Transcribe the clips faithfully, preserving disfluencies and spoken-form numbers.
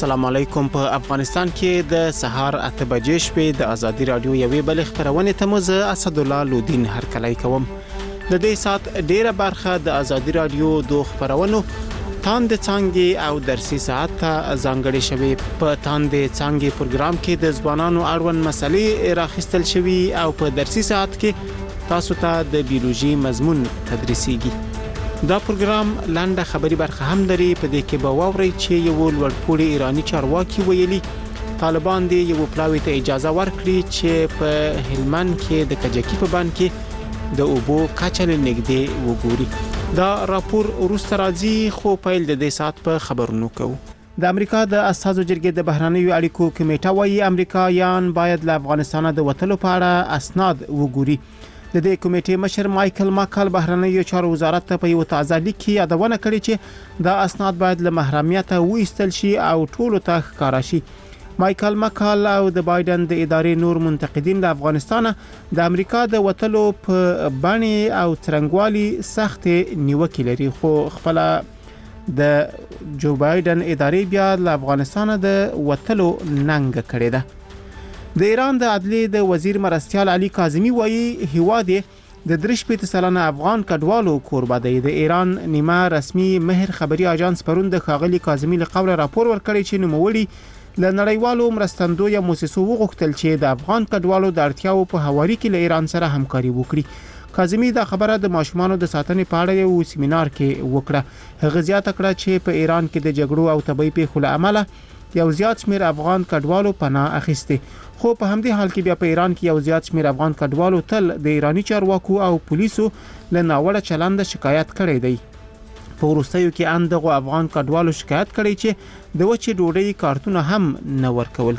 السلام علیکم. په افغانستان کې د سهار اته بجې شپې د ازادي رادیو یوې بل خبرونه ته مو زه اسد الله لودین هرکلی کوم. د دې سات ډیره برخه د ازادي رادیو د خبرونو تاند څنګه او درسي ساعت ته ځانګړې شوی. په تاند څنګه پروګرام کې د ځوانانو اړوند مسلې راخستل شوی او په درسي ساعت کې تاسو ته د بیولوژي مضمون تدریسيږي. دا پروګرام لاندې خبري برخه هم لري. په دې کې به واوري چې یو لوړپوړی ایرانی چارواکي ویلي طالبان دی یو پلاوی ته اجازه ورکړي چې په هلمند کې د کجکی په بان کې د اوبو کچل نګدي وګوري. دا راپور وروسته راځي خو پیل د دې سات په خبرونو کوو. د امریکا د اساسو جرګې د بهرانیو اړیکو کمیټه وايي امریکایان باید له افغانستان د وټلو په اړه اسناد وګوري. د دې کمیټې مشر مایکل ماکل بهرنیو چارو وزارت ته په یو تازه لیک کې یادونه کړې چې دا اسناد باید له محرمیت وایستل شي او ټولو ته ښکارا شي. مایکل ماکل او د بایدن د ادارې نور منتقدین د افغانستان د امریکا د وټلو په بڼي او ترنګوالي سخت نیوکې لري، خو خپل د جو بایدن ادارې بیا له افغانستان د وټلو ننګ کړې ده. د ایران د عدلیې د وزیر مرستیال علي کاظمی وایي هیواد د درشپېت سلنه افغان کډوالو کوربه دی. د ایران نیمه رسمي مهر خبري اژانس پرون د خاغلی کاظمی له قوله راپور ورکړی چې نوموړي له نړیوالو مرستندوی موسسو وغوښتل چې د افغان کډوالو د اړتیاو په حوالي کې له ایران سره همکاري وکړي. کاظمی دا خبره د ماشومانو د ساتنې په اړه یو سیمینار کې وکړه. هغه زیاته کړه چې په ایران کې د جګړو او طبي پیښو له امله یو زیات شمیر افغان کډوالو پناه اخیسته، خو په همدې حال کې بیا په ایران کې یو زیات شمیر افغان کډوالو تل د ایرانی چارواکو او پولیسو له ناوړه چلند شکایت کړی دی. په وروستیو کې اندغه افغان کډوالو شکایت کړی چې د وچې ډوډۍ کارتونه هم نه ورکول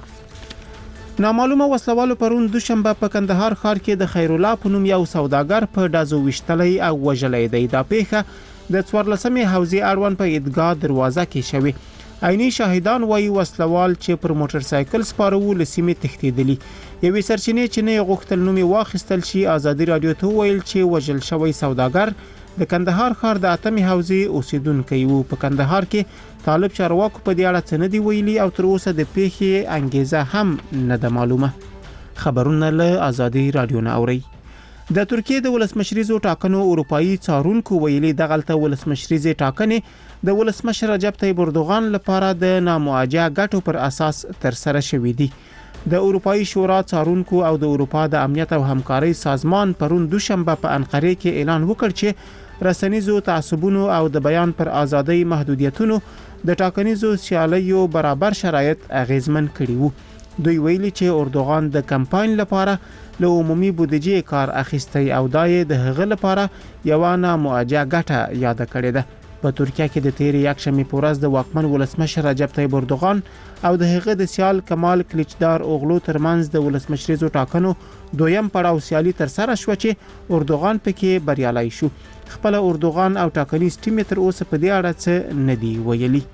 کیږي. نامعلومه وسلوالو پرون دوشنبه په کندهار ښار کې د خیر الله په نوم یو سوداګر په ډازو وشتلې او وژلې دی. دا پیښه د څوارلسمې حوزې اړوند په عیدګاه دروازه کې شوې. عیني شاهدان وایي وسلوال چې پر موټر سایکل سپارو لسیمه تختیدلی. یوې سرچینې چې نه غوښتل نومي واخیستل شي ازادي رادیو ته ویل چې وژل شوی سوداګر د کندهار ښار د اتمې حوزې اوسیدونکو وو. په کندهار کې طالب چارواکو په دې اړه څه نه دی ویلي او تر اوسه د پیښې انګیزه هم نه ده معلومه. خبرونه له ازادي رادیو نه اوري. د ترکیه د ولسمشریزو ټاکنو اروپאי څارونکو ویلي دغلته ولسمشریزي ټاکنې د ولسمشر رجب طیب اردوغان لپاره د نامواجه ګټو پر اساس تر سره شوې دي. د اروپאי شورا څارونکو او د اروپا د امنیت او همکارۍ سازمان پرون دوشنبه په انقره کې اعلان وکړ چې رسنیزو تعصبونو او د بیان پر ازادۍ محدودیتونو د ټاکنیزو سیالیو برابر شرایط اغیزمن کړي وو. دوی ویلي چې اردوغان د کمپاین لپاره له عمومي بودیجې کار اخیستی او دای د هغه لپاره یو نامواجه ګټه یاد کړې ده. په ترکیه کې د تیر یکشنبه په ورځ د واکمن ولسمشر رجب طیب اردوغان او د هغه د سیال کمال کلیچدار اوغلو ترمنځ د ولسمشریزو ټاکنو دویم پړاو سیالي تر سره شو چې اردوغان پکې بریالي شو. خپل اردوغان او ټاکنیز ټیم تر اوسه په دې اړه څه نه دی ویلي.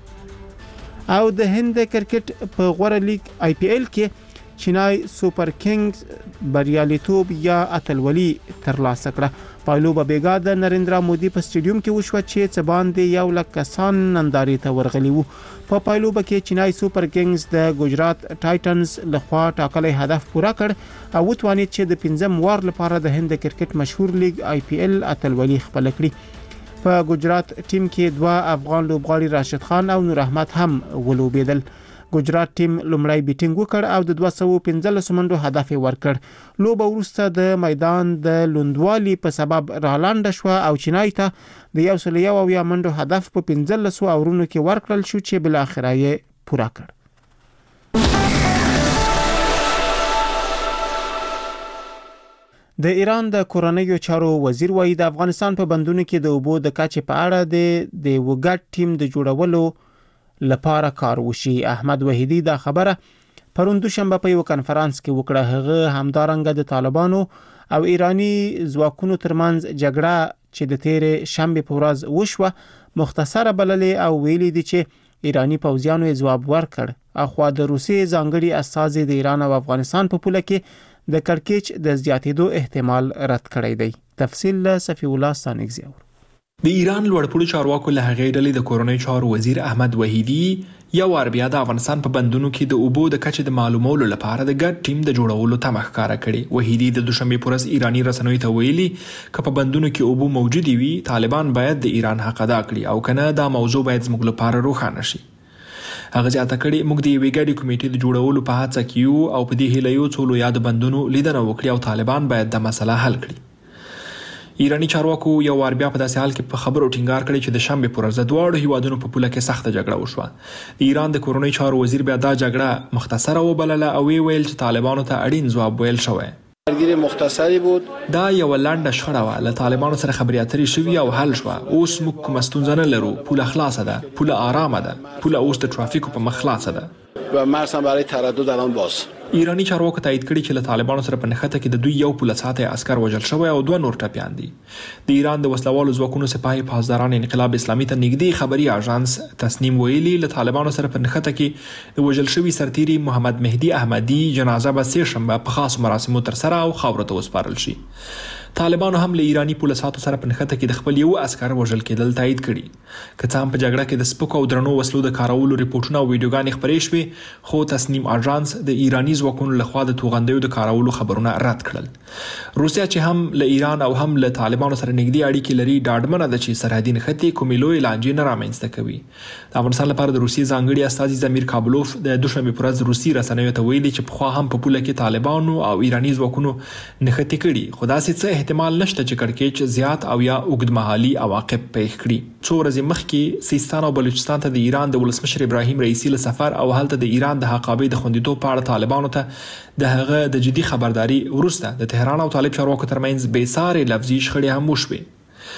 او د هند کرکټ په غوړه لیګ آی پی ایل کې چینای سوپر کینګز بریالیتوب یا اتلولي ترلاسه کړه. پایلوبه بیګا د نریندرا مودي په سټیډیوم کې وشو چې څه باندې یو لک کسان ننداري ته ورغلي وو. په پایلوبه کې چینای سوپر کینګز د ګجرات ټایټنز لخوا ټاکلي هدف پوره کړ او وتوانید چې د پنځم وار لپاره د هند کرکټ مشهور لیګ آی پی ایل اتلولي خپل کړي. په ګجرات ټیم کې دوه افغان لوبغاړي راشد خان او نور احمد هم ولوبېدل. ګجرات ټیم لومړی بیټینګ وکړ او د دوه سوه پنځلس منډو هدف ورکړ. لوبه وروسته د میدان د لوندوالي په سبب رالاند شو او چینای ته د یو سل یو یا منډو هدف په پنځلس اورونو کې ورکړل شو چې بل اخر یې پوره کړ. د ایران د کورنیو چارو وزیر وایي د افغانستان په بندونو کې د اوبو د کچې په اړه د د وګړ ټیم د جوړولو لپاره کار وشي. احمد وحیدی دا خبره پرون دوشنبه په یو کانفرنس کې وکړه. هغه همدارنګه د طالبانو او ایرانی ځواکونو ترمنځ جګړه چې د تیر شنبه په ورځ وشوه مختصره بللې او ویلي دي چې ایرانی پوځیانو یې ځواب ورکړ. اخوا د روسي ځانګړي استازي د ایران او افغانستان په پوله کې د کړکېچ د زیاتېدو احتمال رد کړی دی. تفصیل له صفی الله ستانکزی. د ایران لوړپوړو چارواکو له هغې ډلې د کورنۍ چارو وزیر احمد وحیدي یو وار بیا د افغانستان په بندونو کې د اوبو د کچې د معلومولو لپاره د ګډ ټیم د جوړولو تمه ښکاره کړې. وحیدي د دوشنبې په ورځ ایراني رسنیو ته ویلي که په بندونو کې اوبو موجودې وي طالبان باید د ایران حق ادا کړي او کنه دا موضوع باید زموږ لپاره روښانه شي. هغه زیاته کړې موږ د یوې ګډې کمیټې د جوړولو په هڅه کې یو او په دې هیله یو څو لویا د بندونو لیدنه وکړي او طالبان باید د مسله حل کړي. ایرانی چارواکو یو وار بیا په داسې حال کې په خبرو ټینګار کړی چې د شنبې پر ورځ د دواړو هیوادونو په پوله کې سخته جګړه وشوه. د ایران د کورنۍ چارو وزیر بیا دا جګړه مختصره وبلله او وی ویل چې طالبانو ته اړین ځواب ویل شوی. درگیری مختصری بود. دا یو لنډه شخړه وه، له طالبانو سره خبرې اترې شوي او حل شوه. اوس موږ کومه ستونزه نه لرو، پوله خلاصه ده، پوله آرامه ده، پوله اوس د ټرافیکو په مخ خلاصه ده و مرز هم برای تردد الان باز. ایرانی چارواکو تایید کړي چې له طالبانو سره په نښته کې د دوی یو پوله ساتی عسکر وژل شوی او دوه نور ټپیان دي. د ایران د وسلوالو ځواکونو سپاهي پاسداران انقلاب اسلامي ته نږدې خبري اژانس تسنیم ویلي له طالبانو سره په نښته کې د وژل شوي سرتیري محمد مهدي احمدي جنازه به سې شنبه په خاصو مراسمو ترسره او خاورو ته وسپارل شي. طالبانو هم له ایرانی پوله ساتو سره په نښته کې د خپل یو عسکر وژل کېدل تایید کړي. که څه هم په جګړه کې د سپکو او درنو وسلو د کارولو ریپورټونه او ویډیوګانې خپرې شوې، خو تسنیم اژانس د ایرانی ځواکونو لخوا د توغندیو د کارولو خبرونه رد کړل. روسیا چې هم له ایران او هم له طالبانو سره نږدې اړیکې لري ډاډمنه ده چې سرحدي نښتې کومې لویې لانجې نه رامنځته کوي. د افغانستان لپاره د روسیې ځانګړي استازي زمیر کابلوف د دوشنبې په ورځ روسي رسنیو ته ویلي چې پخوا هم په پوله کې طالبانو او ایرانی ځواکونو نښتې کړي، خو داسې څه احتمال نشته چې کړکېچ زیات او یا اوږدمهالي عواقب پیښ کړي. څو ورځې مخکې سیستان او بلوچستان ته د ایران د ولسمشر ابراهیم رئیسي له سفر او هلته د ایران د حقابې د خوندیتوب په اړه طالبانو ته د هغه د جدي خبرداري وروسته د تهران او طالب چارواکو ترمنځ بې سارې لفظي شخړې هم وشوې.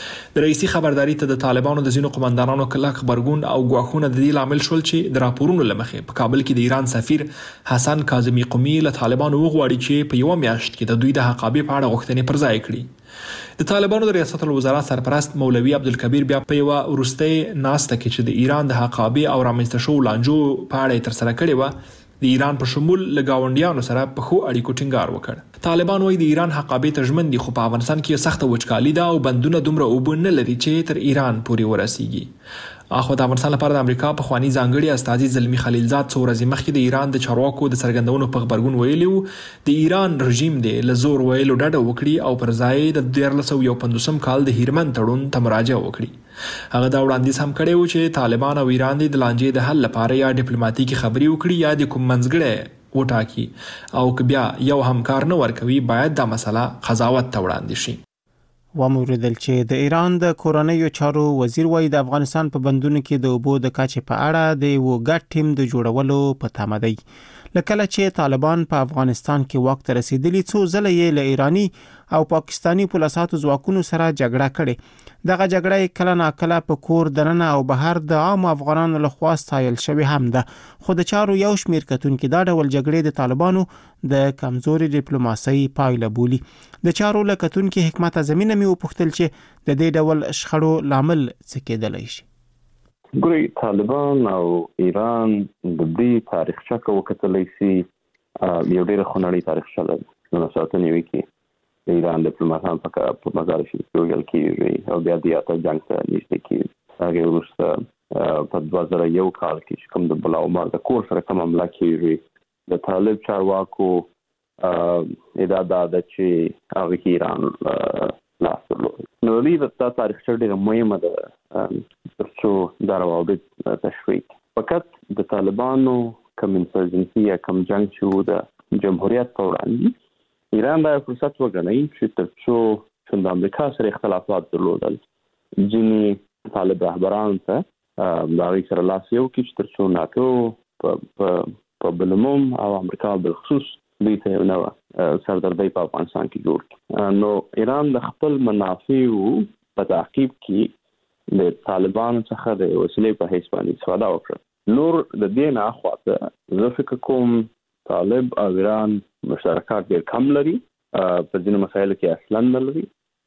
د رئیسي خبرداري ته د طالبانو د ځینو قماندانانو کلک غبرګون او ګواښونه د دې لامل شول چې د راپورونو له مخې په کابل کې د ایران سفیر حسن کاظمي قومي له طالبانو وغواړي چې په یوه میاشت کې د دوی د حقابې په اړه غوښتنې پر ځای کړي. د طالبانو د ریاست الوزرا سرپرست مولوي عبدالکبیر بیا په یوه وروستۍ ناسته کې چې د ایران د حقابې او رامنځته شوو لانجو په اړه یې ترسره کړې وه، د ایران په شمول له ګاونډیانو سره په ښو اړیکو ټینګار وکړ. طالبان وایي د ایران حقابې ته ژمن دي، خو په افغانستان کې سخته وچکالي ده او بندونه دومره اوبه نه لري چې تر ایران پورې ورسیږي. اخو د افغانستان لپاره د امریکا پخوانی ځانګړي استازي زلمی خلیلزاد څو ورځې مخکې د ایران د چارواکو د څرګندونو په غبرګون ویلي وو د ایران رژیم دی له زور ویلو ډډه وکړي او پر ځای د دیارلس سوه یو پنځوسم کال د هیرمن تړون ته مراجعه وکړي. هغه دا وړاندیز هم کړی و چې طالبان او ایران د لانجې د حل لپاره یا ډیپلوماټیکي خبرې وکړي یا د کوم منځګړی وټاکي او که بیا یو همکار نه ورکوي باید دا مسله قضاوت ته وړاندې شي. وموریدل چې د ایران د کورنیو چارو وزیر وایي د افغانستان په بندونو کې د اوبو د کچې په اړه د یو ګډ ټیم د جوړولو په تمه دی. لکه چې طالبان په افغانستان کې واک ته رسیدلی څو ځله یې له ایرانی او پاکستانی پولیسو ځواکونو سره جګړه کړې. دغه جګړه کله ناکله په کور دننه او بهر د عام افغانانو لخوا ستایل شوی هم ده، خو د چارو یو شمیر کتونکي دا ډول جګړې د طالبانو د کمزوري ډیپلوماسۍ پایله بولي. د چارو لکتونکي حکمت زمینه می وپوښتل چې د دې ډول شخړو لامل څه کېدلی شي. ګوري طالبان او ایران د دې تاریخچه کو کتلی سي یو ډېر خونړی تاریخچه لري. نو ساتنې وی کې د ایران ډیپلوماټان په مزار شریف کې ویل کېږي او بیا د اته جنگ ته نږدې کېږي. هغه وروسته په دوه زره یو کال کې چې کوم د بلا عمر د کور سره کوم حمله کېږي د طالب چارواکو ادعا ده چې هغه ایران لاس درلود. نو دې د تاریخچه ډېره مهمه ده ترڅو دا روابط تشریح. فقط د طالبانو کوم انسرجنسي یا کوم جنگ چې د جمهوریت په وړاندې ایران دا فرصت وګڼي چې ترڅو چې د امریکا سره اختلافات درلودل ځینې طالب رهبران ته دا غي سره لاس یو کې چې ترڅو ناتو په بلموم او امریکا بالخصوص دوی ته نو سردردي په افغانستان کې جوړ. نو ایران د خپل منافعو په تعقیب کې د طالبانو څخه د وسیلې په حیث باندې استفاده وکړه. نور د دې نه اخواته زه فکر کوم طالب او ایران مشترکات ډېر کم لري، په ځینو مسایلو کې اصلا نه لري.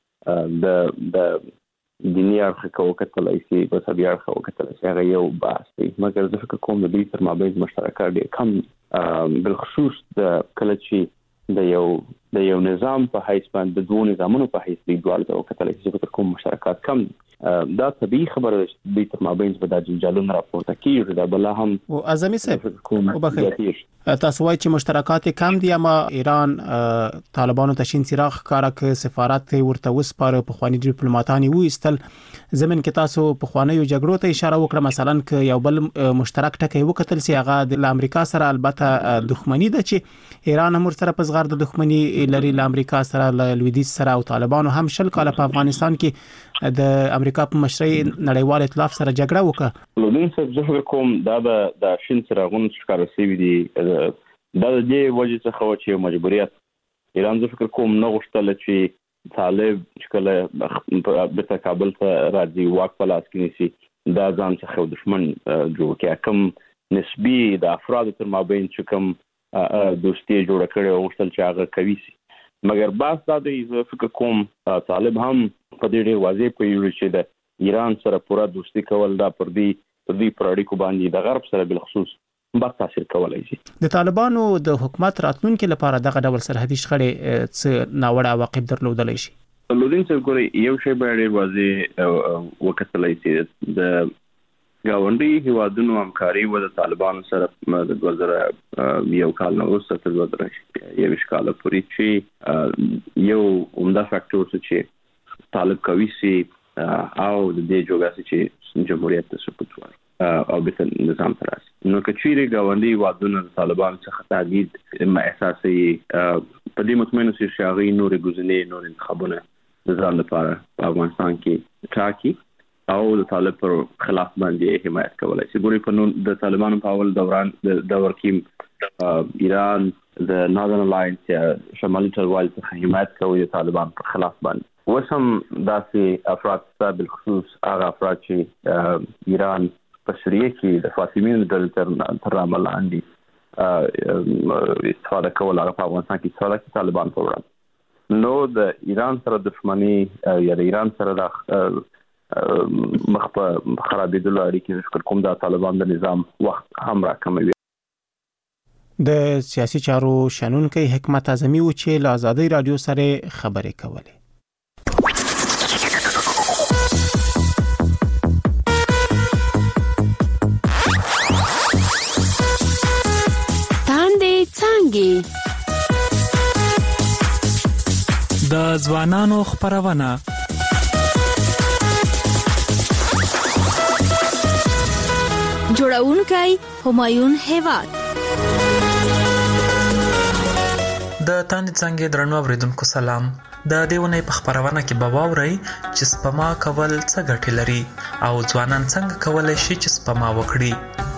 د د دیني اړخ کو کتلای شي په سبي اړخ کو کتلای شي هغه یو بحث دی، مګر زه فکر کوم د دې تر مابین مشترکات ډېر کم، بالخصوص د کله چې د یو د یو نظام په حیث باندې د دوه نظامونو په حیث د دوه د وکتل چې فکر کوم مشترکات کم دا طبيعي خبره ده د تر مابین په د جنجالونو راپورته کیږي دا بل هم او اعظمي صاحب وبخیر تاسو وایي چې مشترکات کم دي اما ایران طالبانو ته شین څراغ کارا ک سفارت ورته وسپاره په خواني ډیپلوماټانی وو استل زمين کې تاسو په خواني جګړو ته اشاره وکړه مثلا ک یو بل مشترک ټکی وکتل سی هغه د امریکا سره البته دښمنی ده چې ایران هم سره په زغر د دښمنی لري ل امریکا سره ل لویدیز سره او طالبانو هم شل کاله په افغانستان کې د امریکا په مشرۍ نړیوال ائتلاف سره جګړه وکړه لودین صاحب زه کوم دا د شین څراغونو ښکار شوی دی دا د دې وجه څخه چې مجبوریت ایران زه فکر کوم نه غوښتل چې طالب چې کله په کابل ته راځي واک په لاس کې نیسي دا ځان څخه دښمن جوړ کړي کوم نسبی د افراد تر مابین چې کوم دوستي جوړ کړي او غوښتل چې هغه کوي سي مګر باس دا د زه فکر کوم طالب هم په دې ډېر واضح کوي چې د ایران سره پوره دوستي کول دا پر دې پر دې پر اړیکو باندې د غرب سره بل خصوص با تاثیر کولای شي د طالبانو د حکومت راتلونکو لپاره دغه ډول سرحدي شخړې څه ناوړه عواقب درلودلی شي لودین څه ګوري یو شی به ډېر واضح وکړلای شي د گاونډي هیوادونو همکاري و د طالبانو سره د دوه زره یو کال نو وروسته تر دوه زره یو کال پورې چې یو عمده فاکټور چې طالب کوي سي او د دې جوګاسي چې جمهوریت ته سقوط ورکړي او به نظام تراسي نو کچيري گاونډي وادونه طالبان څخه تهدید ما احساسي په دې مطمئن سي شاغي نور ګزنې نور انتخابونه د ځان لپاره په افغانستان کې ټاکي او د طالب پر خلاف باندې حمایت کولای شي ګوري په نو د طالبانو په اول دوران د دور کې ایران د ناردن الاینس یا شمالي ټلوال څخه حمایت کوي د طالبان پر خلاف باندې وسم داسې افراد ته بالخصوص هغه افراد چې ایران په سوریه کې د فاطمیانو د تر عمل لاندې استفاده کول هغه په افغانستان کې استفاده کوي طالبان په وړاندې نو د ایران سره دښمنی یا د ایران سره د مخ په خرابېدلو اړیکې فکر کوم د طالبان د نظام وخت هم راکموي د سیاسي چارو شنونکي حکمت اعظمي و چې له آزادۍ رادیو سره خبرې کولې د ځوانانو خبرونه جوړونکي همایون هیواد د تاند څنګه درنو اوریدونکو سلام د دیونه په خبرونه کې به واوري چې سپما کول څه ګټه لري او ځوانان څنګه کولای شي چې سپما وکړي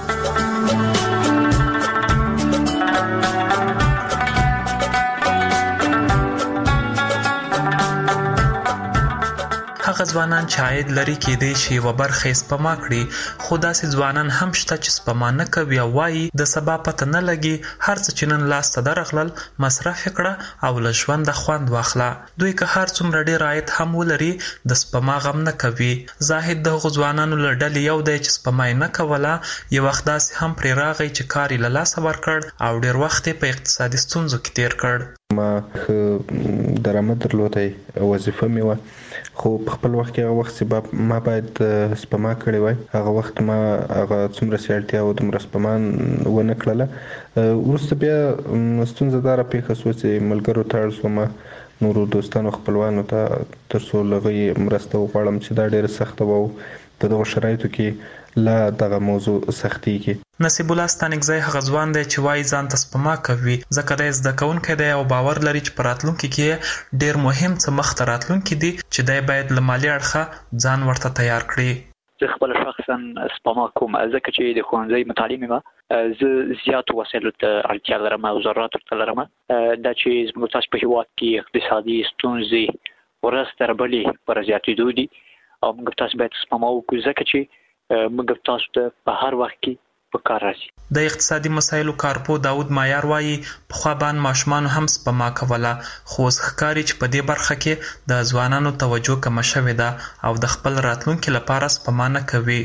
هغه ځوانان چې عاید لري کېدای شي و برخه سپما کړي خو داسې ځوانان هم شته چې سپما نه کوي او وايي د سبا پته نه لګي هر څه چې نن لاس ته درغلل مصرف کړه او له ژوند خوند واخله دوی که هر څومره ډیر عاید هم ولري د سپما غم نه کوي زاهد د ځوانانو له ډلې یو دی چې سپما نه کوله یو وخت داسې هم پرې راغی چې کار یې له لاسه ورکړ او ډیر وخت په اقتصادي ستونزو کې تیر کړ ما درآمد درلودای وظیفه مې و خو په خپل وخت کې هغه وخت سبب ما باید سپما کړی وای هغه وخت ما هغه څومره سیالتیا او د مرسپمان ونه کړله ورسته بیا ستونزه دار پیښه شو چې ملګرو تړل سو ما نورو دوستانو خپلوانو ته ترڅو لغوي مرسته وغواړم چې دا ډېر سخت وو په دغه شرایطو کې لا دغه موضوع سختي کې نصیب الله ستانګزی هغه ځوان دی چې وایي ځان ته سپما کوي ځکه دی زده کوونکی دی او باور لري چې په راتلونکي کې ډېر مهم څه مخته راتلونکي دي چې دی باید له مالي اړخه ځان ورته تیار کړي زه خپل شخصا سپما کوم ځکه چې د ښوونځي متعلم یم زه زیاتو وسایلو ته اړتیا لرم او ضرورت ورته لرم دا چې زموږ تاسو په هېواد کې اقتصادي ستونزې ورځ تر بلې پر زیاتېدو دي او موږ تاسو باید سپما وکړو ځکه چې موږ تاسو ته په هر وخت کې په کار راځي د اقتصادي مسایلو کارپو داود مایار وایي پخوا باندې ماشومان هم سپما کوله خو اوس ښکاري چې په دې برخه کې د ځوانانو توجه کمه شوې ده او د خپل راتلونکي لپاره سپما نه کوي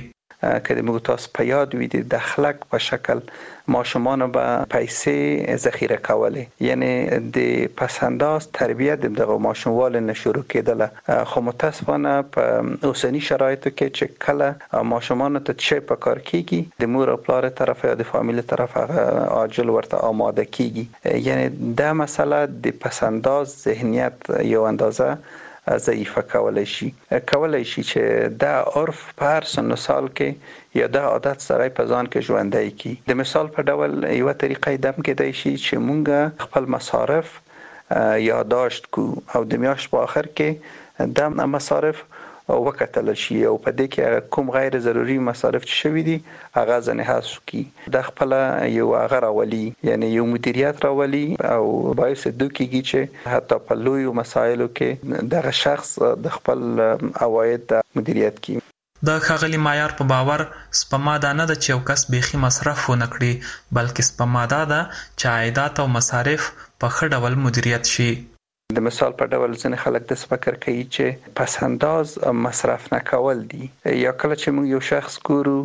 کله موږ تاسو په یاد وي د اخلاق په شکل ماشومان به پیسې ذخیره کولې، یعنی د پسنداز تربیت دغه ماشوموال نه شروع کېدله. خو متاسفانه په اوسنی شرایطو کې چې کله ماشومان ته چې په کار کیږي د مور او پلار طرف یا د فامیل طرف هغه عاجل ورته آماده کیږي، یعنی دا مسئله د پسنداز ذهنیت یو اندازه ضعیفه کولای شي کولای شي چې دا عرف په هر سن سال کې یا دا عادت سره په ځان کې ژوندۍ کی. د مثال په ډول یو طریقې دم کې دی شي چې مونږ خپل مصارف یادداشت کو او د میاشت په اخر کې د مصارف وکتل شي او په دې کې کوم غیر ضروري مصارف چې شوي دي هغه ځنه حذف کی. د خپل یو هغه راولي، یعنی یو مدیریت راولي او باعث دوکیږي چې حتی په لوی مسایلو کې دغه شخص د خپل عواید مدیریت کی. د ښاغلي معیار په باور سپما دا نه ده چې یو کس بیخي مصرف ونه کړي، بلکې سپما دا ده چې عایدات او مصارف په ښه ډول مدیریت شي. د مثال په ډول ځینې خلک د فکر کوي چې پسنداز مصرف نه کول دي، یا کله چې موږ یو شخص ګورو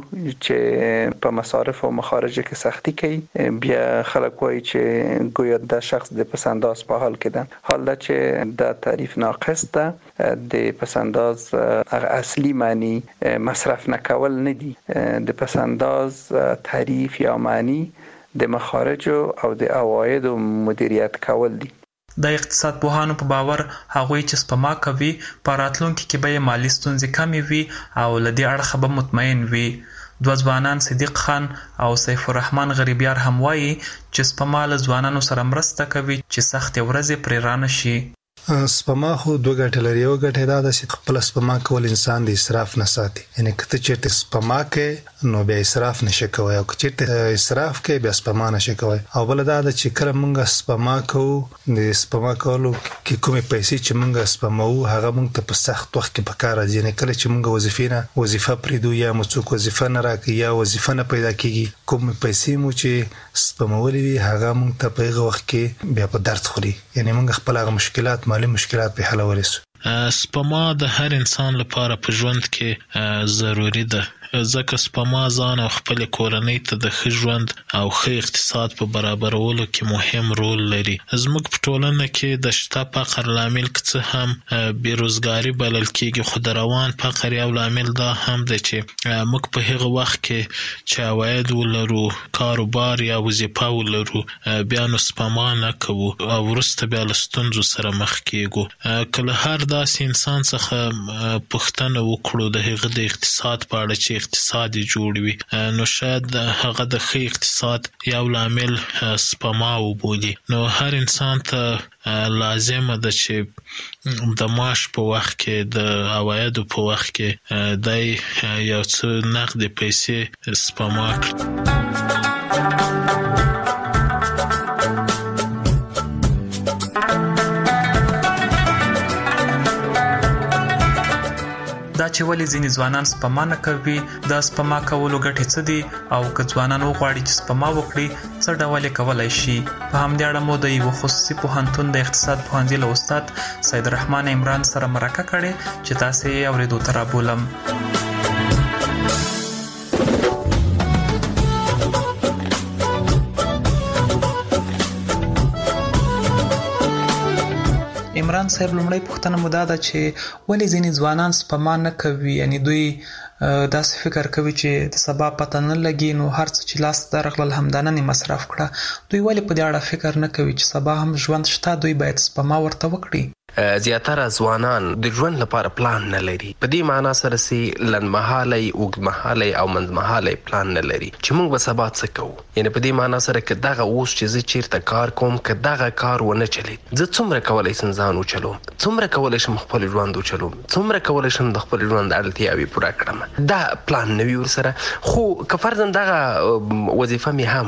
چې په مصارف او مخارج کې سختی کوي بیا خلک وایي چې ګویا د شخص د پسنداز په حال کې ده، حال دا چې د تعریف ناقص ده. د پسنداز اصلي معنی مصرف نه کول نه دي، د پسنداز تعریف یا معنی د مخارج او د عواید مدیریت کول دي. د اقتصاد پوهانو په باور هغوی چې سپما کوي په راتلونکي کې به مالي ستونزې کمې وي او له دې اړخه به مطمئن وي. دوه ځوانان صدیق خان او سیف الرحمن غریبیار هم وایي چې سپما له ځوانانو سره مرسته کوي چې سختې ورځې پرې رانه شي. سپما خو دوه ګټې لري. یو ګټه دا ده چې خپل سپما کول انسان د اسراف نه ساتي، یعنی کته چیرته سپما کې نو بیا اسراف نشي کوي او چیرته اسراف کې بیا سپما نشي کوي. او بل دا ده چې کله موږ سپما کوو د سپما کولو کې کومې پیسې چې موږ سپمو هغه موږ ته په سخت وخت کې پکاره دي، یعنی کله چې موږ وظیفې نه وظیفه پریدو یا مو څوک وظیفه نه راکړي یا وظیفه نه پیدا کیږي، کوم پیسې مو چې سپمولې وي هغه موږ ته په هغه وخت کې بیا په درد خوري، یعنی موږ خپل هغه مشکلات مالی مشکلات په حل ورسو. سپما د هر انسان لپاره په ژوند کې ضروری ده، ځکه سپما ځان او خپل کورنۍ ته د ښه ژوند او ښه اقتصاد په برابرولو کې مهم رول لري. زموږ په ټولنه کې د شته فقر لامل څه هم بیروزګاری بلل کېږي، خو د روان فقر یو لامل دا هم ده چې موږ په هغه وخت کې چې عواید ولرو، کاروبار یا وظیفه ولرو، بیا نو سپما نه کوو او وروسته بیا له ستونزو سره مخ کېږو. کله هر داسې انسان څخه پوښتنه وکړو د هغه د اقتصاد په اړه چې اقتصاد جوړ وي، نو شاید هغه د ښه اقتصاد یو لامل سپما وبولي. نو هر انسان ته لازمه ده چې د معاش په وخت کې د عوایدو په وخت کې د یو څه نقد پیسې سپما کړي. دا چې ولې ځینې ځوانان سپما نه کوي، د سپما کولو ګټې څه دي او که ځوانان وغواړي چې سپما وکړي څه ډول یې کولی شي. په همدې اړه مو د یوه خصوصي پوهنتون د اقتصاد پوهنځي له استاد سید الرحمن عمران سره مرکه کړې چې تاسې یې اورېدو ته رابولم. عمران صاحب، لومړی پوښتنه مو دا ده چې ولې ځینې ځوانان سپما نه کوي، یعنی دوی داسې فکر کوي چې د سبا پته نه لګي نو هر څه چې لاس ته درغلل همدننه مصرف کړه. دوی ولې په دې اړه فکر نه کوي چې سبا هم ژوند شته، دوی باید سپما ورته وکړي؟ زیاتره ځوانان د ژوند لپاره پلان نه لري، په دې معنا سره چې لنډمهالی، اوږدمهالی او منځمهالی پلان نه لري چې موږ به سبا څه کوو. یعنی په دې معنا سره که دغه اوس چې زه چیرته کار کوم که دغه کار ونه چلید، زه څومره کولی شم ځان وچلوم، څومره کولی شم خپل ژوند وچلوم، څومره کولی شم د خپل ژوند اړتیاوې پوره کړم. دا پلان نه وي ورسره. خو که فرضاً دغه وظیفه مې هم وي،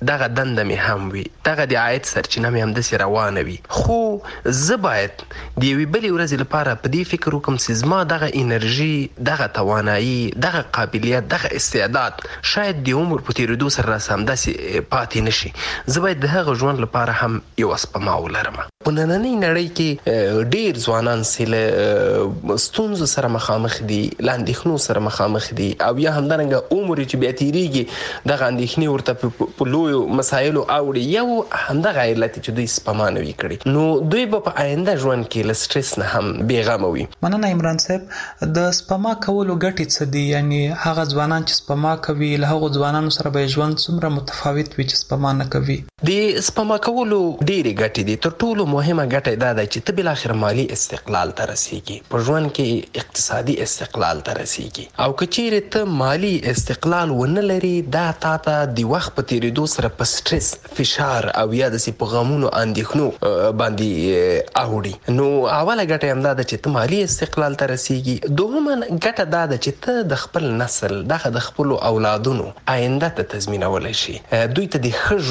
دغه دنده مې هم وي، دغه د عاید سرچینه مې همداسې روانه وي، خو زه باید د یوې بلې ورځې لپاره په دې فکر وکړم چې زما دغه انرژي، دغه توانایي، دغه قابلیت، دغه استعداد شاید د عمر په تېرېدو سره راسه همداسې پاتې نه شي. زه باید د هغه ژوند لپاره هم یوه سپما ولرم. په نننۍ نړۍ کې ډېر ځوانان چې له ستونزو سره مخامخ دي، له اندېښنو سره مخامخ دي، او یا همدارنګه عمر چې بیا تېرېږي دغه اندېښنې ورته په لویو مسایلو اوړي، یو همدغه علت چې دوی سپما نه وي کړې، نو دوی به په آینده ژوند کې له سټرس نه هم بېغمه وي. مننه عمران صاحب. د سپما کولو ګټې څه دي؟ یعنی هغه ځوانان چې سپما کوي له هغو ځوانانو سره به ژوند څومره متفاوت وي چې سپما نه کوي؟ د سپما کولو ډېرې ګټې دي. تر ټولو مهمه ګټه دا ده چې ته بالاخره مالي استقلال ته رسېږي، په ژوند کې اقتصادي استقلال ته رسېږي. او که چیرې ته مالي استقلال ونه لري، دا تا ته د وخت په تېرېدو سره په سټرس، فشار او یا داسې په غمونو اندېښنو باندې اوړي. نو اوله ګټه یې همدا ده چې ته مالي استقلال ته رسېږي. دوهمه ګټه دا ده چې ته د خپل نسل، دغه د خپلو اولادونو آینده ته تضمینولی شي، دوی ته د ښه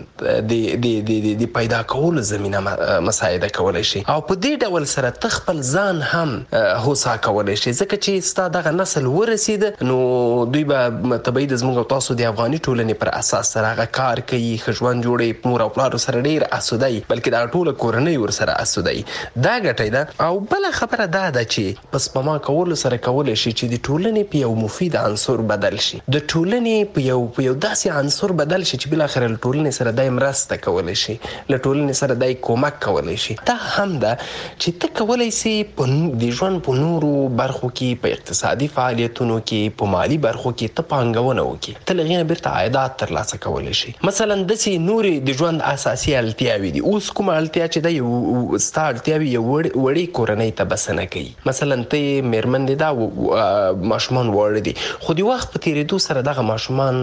ژوند د پیدا کولو زمینه مساعده کولی شي، او په دې ډول سره ته خپل ځان هم هوسا کولی شي. ځکه چې ستا دغه نسل ورسېده، نو دوی به طبیعي د زموږ او تاسو د افغاني ټولنې پر اساس سره هغه کار کوي، ښه ژوند جوړوي، مور او پلارو سره ډېر اسوده وي، بلکې دغه ټوله کورنۍ ورسره اسوده وي. دا ګټه ده. او بله خبره دا ده چې په سپما کولو سره کولی شي چې د ټولنې په یو مفید عنصر بدل شي، د ټولنې په یو په یو داسې عنصر بدل شي چې بالاخره له ټولنې سره دای مرسته کولی شي، له ټولنې سره دای کومک کولی شي. دا هم ده چې ته کولی سي د ژوند په نورو برخو کې، په اقتصادي فعالیتونو کې، په مالي برخو کې ته پانګونه وکړي، ته له هغې نه بیرته عایدات ترلاسه کولی شي. مثلا داسې نورې د ژوند اساسي اړتیاوې دي. اوس کومه اړتیا چې ده یو ستا اړتیاوې یو وړې کورنۍ ته بسنه کوي. مثلا ته یې مېرمن دې ده، ماشومان واړه دي، خو د وخت په تېرېدو سره دغه ماشومان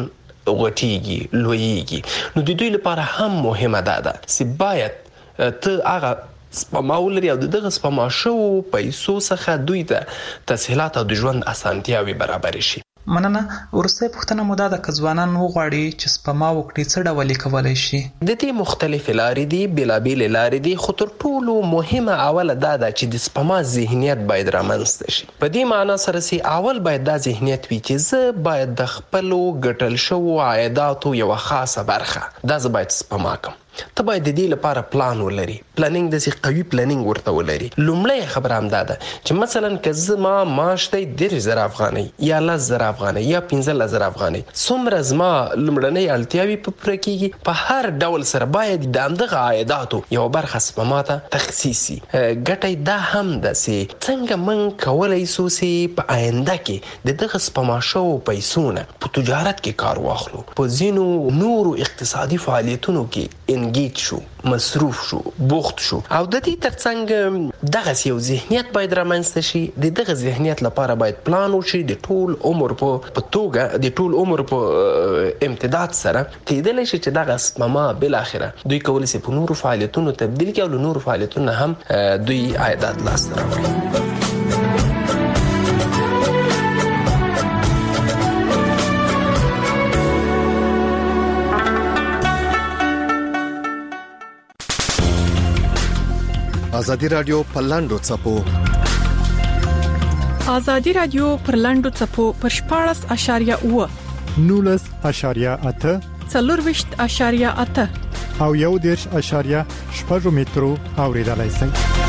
غټېږي، لویېږي. نو د دوی لپاره هم مهمه دا ده چې باید ته هغه سپما ولري او د دغه سپما شوو پیسو څخه دوی ته تسهیلات او د ژوند اسانتیاوې برابرې شي. مننه. وروستۍ پوښتنه مو دا ده که ځوانان وغواړي چې سپما وکړي څه ډول یې کولی شي؟ د دې مختلفې لارې دي، بېلابېلې لارې دي، خو تر ټولو مهمه اوله دا ده چې د سپما ذهنیت باید رامنځته شي. په دې معنا سره چې اول باید دا ذهنیت وي چې زه باید د خپلو ګټل شوو عایداتو یوه خاصه برخه دا زه باید سپما کړم. ته باید د دې لپاره پلان ولري، پلانینګ داسې قوي پلانینګ ورته ولري. لومړی خبره همدا ده چې مثلا که زما معاش دی دېرش زره افغانۍ یا لس زره افغانۍ یا پنځلس زره افغانۍ، څومره زما لومړنۍ اړتیاوې په پوره کېږي، په هر ډول سره باید د همدغه عایداتو یوه برخه سپما ته تخصیص شي. ګټه دا هم ده چې څنګه موږ کولی سو چې په آینده کې د دغه سپما شوو پیسو نه په تجارت کې کار واخلو، په ځینو نورو اقتصادي فعالیتونو کې انګیج شو، مصروف شو، بوخت شو. او د دې ترڅنګ دغسې یو ذهنیت باید رامنځته شي. د دغه ذهنیت لپاره باید پلان وشي د ټول عمر په توګه، د ټول عمر په امتداد سره کېدلی شي چې دغه سپما بالاخره دوی کولی شي په نورو فعالیتونو تبدیل کړي او له نورو فعالیتونو هم دوی عایدات لاسته راوړي. ازادي رادیو په لاندو چپو ازادي رادیو پر لاندو چپو پر شپاړس اشاریه اوه نولس اشاریه اته څلورویشت اشاریه اته او یو دېرش اشاریه شپږ مترو اوریدلای شئ.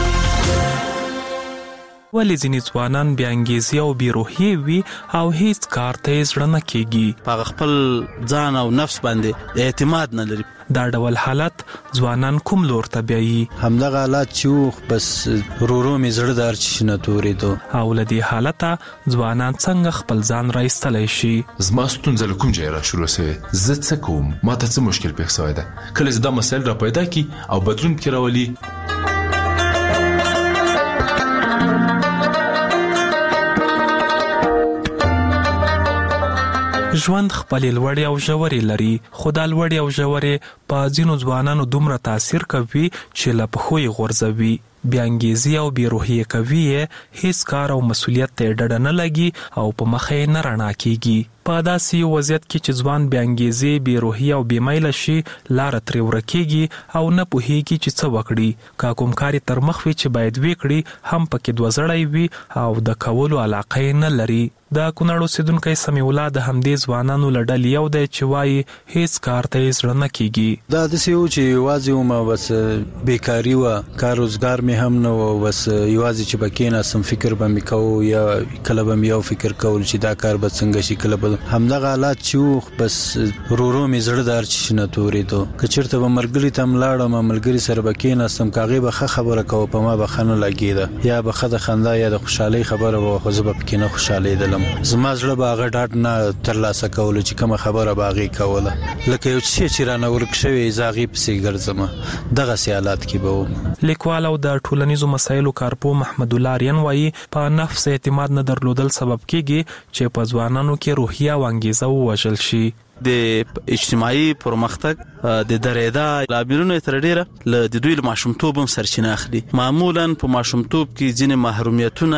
ولې ځینې ځوانان بې انګیزې او بې روحیې وي او هیڅ کار ته یې زړه نه کېږي، په خپل ځان او نفس باندې اعتماد نه لري. دا ډول حالت ځوانان کوم لور ته بیایي؟ همدغه حالت چې بس ورو مې زړه د هر څه نه تورېدو. او له دې حالته ځوانان څنګه خپل ځان را ایستلی شي؟ زما ستونزه له کوم ځایه را شروع سوې، زه څه کوم، ما ته څه مشکل پېښ سوی ده. کله چې دا مسایل را پیدا کړي او بدلون پکې راولي، ژوند خپلې لوړې او ژورې لري، خو دا لوړې او ژورې په ځینو ځوانانو دومره تاثیر کوي چې له پښو یې غورځوي، بې انګیزې او بې روحیې کوي یې، هیڅ کار او مسؤلیت ته یې ډډه نه لګي او په مخه یې نه رڼا کېږي. په داسې وضعیت کې چې ځوان بې انګیزې، بې روحي او بې میله شي، لاره ترې ورکېږي او نه پوهېږي چې څه وکړي. که کوم کار یې تر مخ وي چې باید ویې کړي هم پکې دوزړی وي او د کولو علاقه یې نه لري. د کونړ اوسېدونکی سمیع الله د همدې ځوانانو له ډلې یو دی چې وایي هیڅ کار ته یې زړه نه کېږي. دا داسې و چې یوازې وم، بس بیکاري وه، کار روزګار مې هم نه و، بس یوازې چې به کېناستم فکر به مې کوو، یا کله به مې یو فکر کول چې دا کار به څنګه شي، کله به همدغه حالات چې و، بس ورو ورو مې زړه د هر څه شي نه تورېدو. که چېرته به ملګري ته هم لاړم، ملګري سره به کېناستم، که هغې به ښه خبره کوه په ما به ښه نه لګېده، یا به ښه د خندا یا د خوشحالۍ خبره به وه، خو زه به پکې نه خوشحالېدلم. زما زړه به هغه ډاډ نه ترلاسه کولو چې کومه خبره به هغې کوله، لکه یو څه چې رانه ورک شوی زه هغې پسې ګرځم. دغسې حالات کې به وم. لیکوال او د ټولنیزو مسایلو کارپوه محمد الله آریان وایي په نفس اعتماد نه درلودل سبب کېږي چې په ځوانانو کې روحیه او انګیزه ووژل شي. د اجتماعي پرمختګ د درېدا لاملونه تر ډیره له د دوی له ماشومتوب هم سرچینه اخلي. معمولا په ماشومتوب کې ځینې محرومیتونه،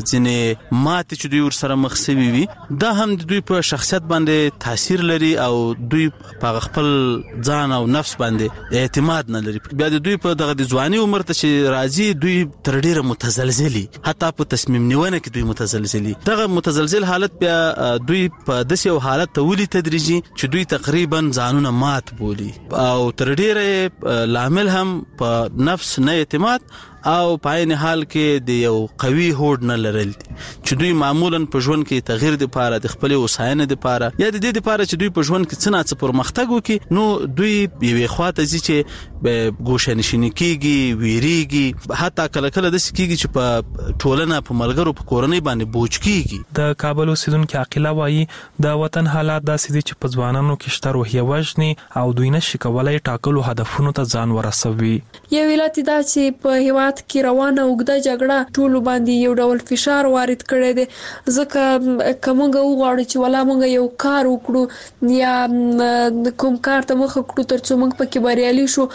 ځینې ماتې چې دوی ورسره مخ شوي وي، دا هم د دوی په شخصیت باندې تاثیر لري او دوی په خپل ځان او نفس باندې اعتماد نه لري. بیا د دوی په دغه د ځواني عمر ته چې راځي، دوی تر ډیره متزلزلي، حتی په تصمیم نیونه کې دوی متزلزلي. دغه متزلزل حالت بیا دوی په داسې یو حالت ته ولي تدریجي چې دوی تقریبا ځانونه مات بولي او تر ډیره لامل هم په نفس نه اعتماد او په عین حال کې د یو قوي هوډ نه لرل چې دوی معمولا په ژوند کې تغییر د پاره د خپل وساینې د پاره یا د دې د پاره چې دوی په ژوند کې څه نه څه پرمختګ وکړي، نو دوی یوې خواته ځي چې ګوشه نشیني کیږي، ویریږي، حتی کله کله داسې کیږي چې په ټولنه، په ملګرو، په کورنۍ باندې بوج کیږي. د کابل اوسیدونکو عقیله وایي د وطن حالات داسې دي چې په ځوانانو کې شته روحیه وژني او دوی نشي کولای ټاکلو هدفونو ته ځان ورسوي. یو علت دا چې په هیواد کې روانه اوږده جګړه ټولو باندې یو ډول فشار وارد کړی دی، ځکه که موږ وغواړو چې ولا موږ یو کار وکړو یا کوم کار ته مخه کړو تر څو موږ پکې بریالي شو،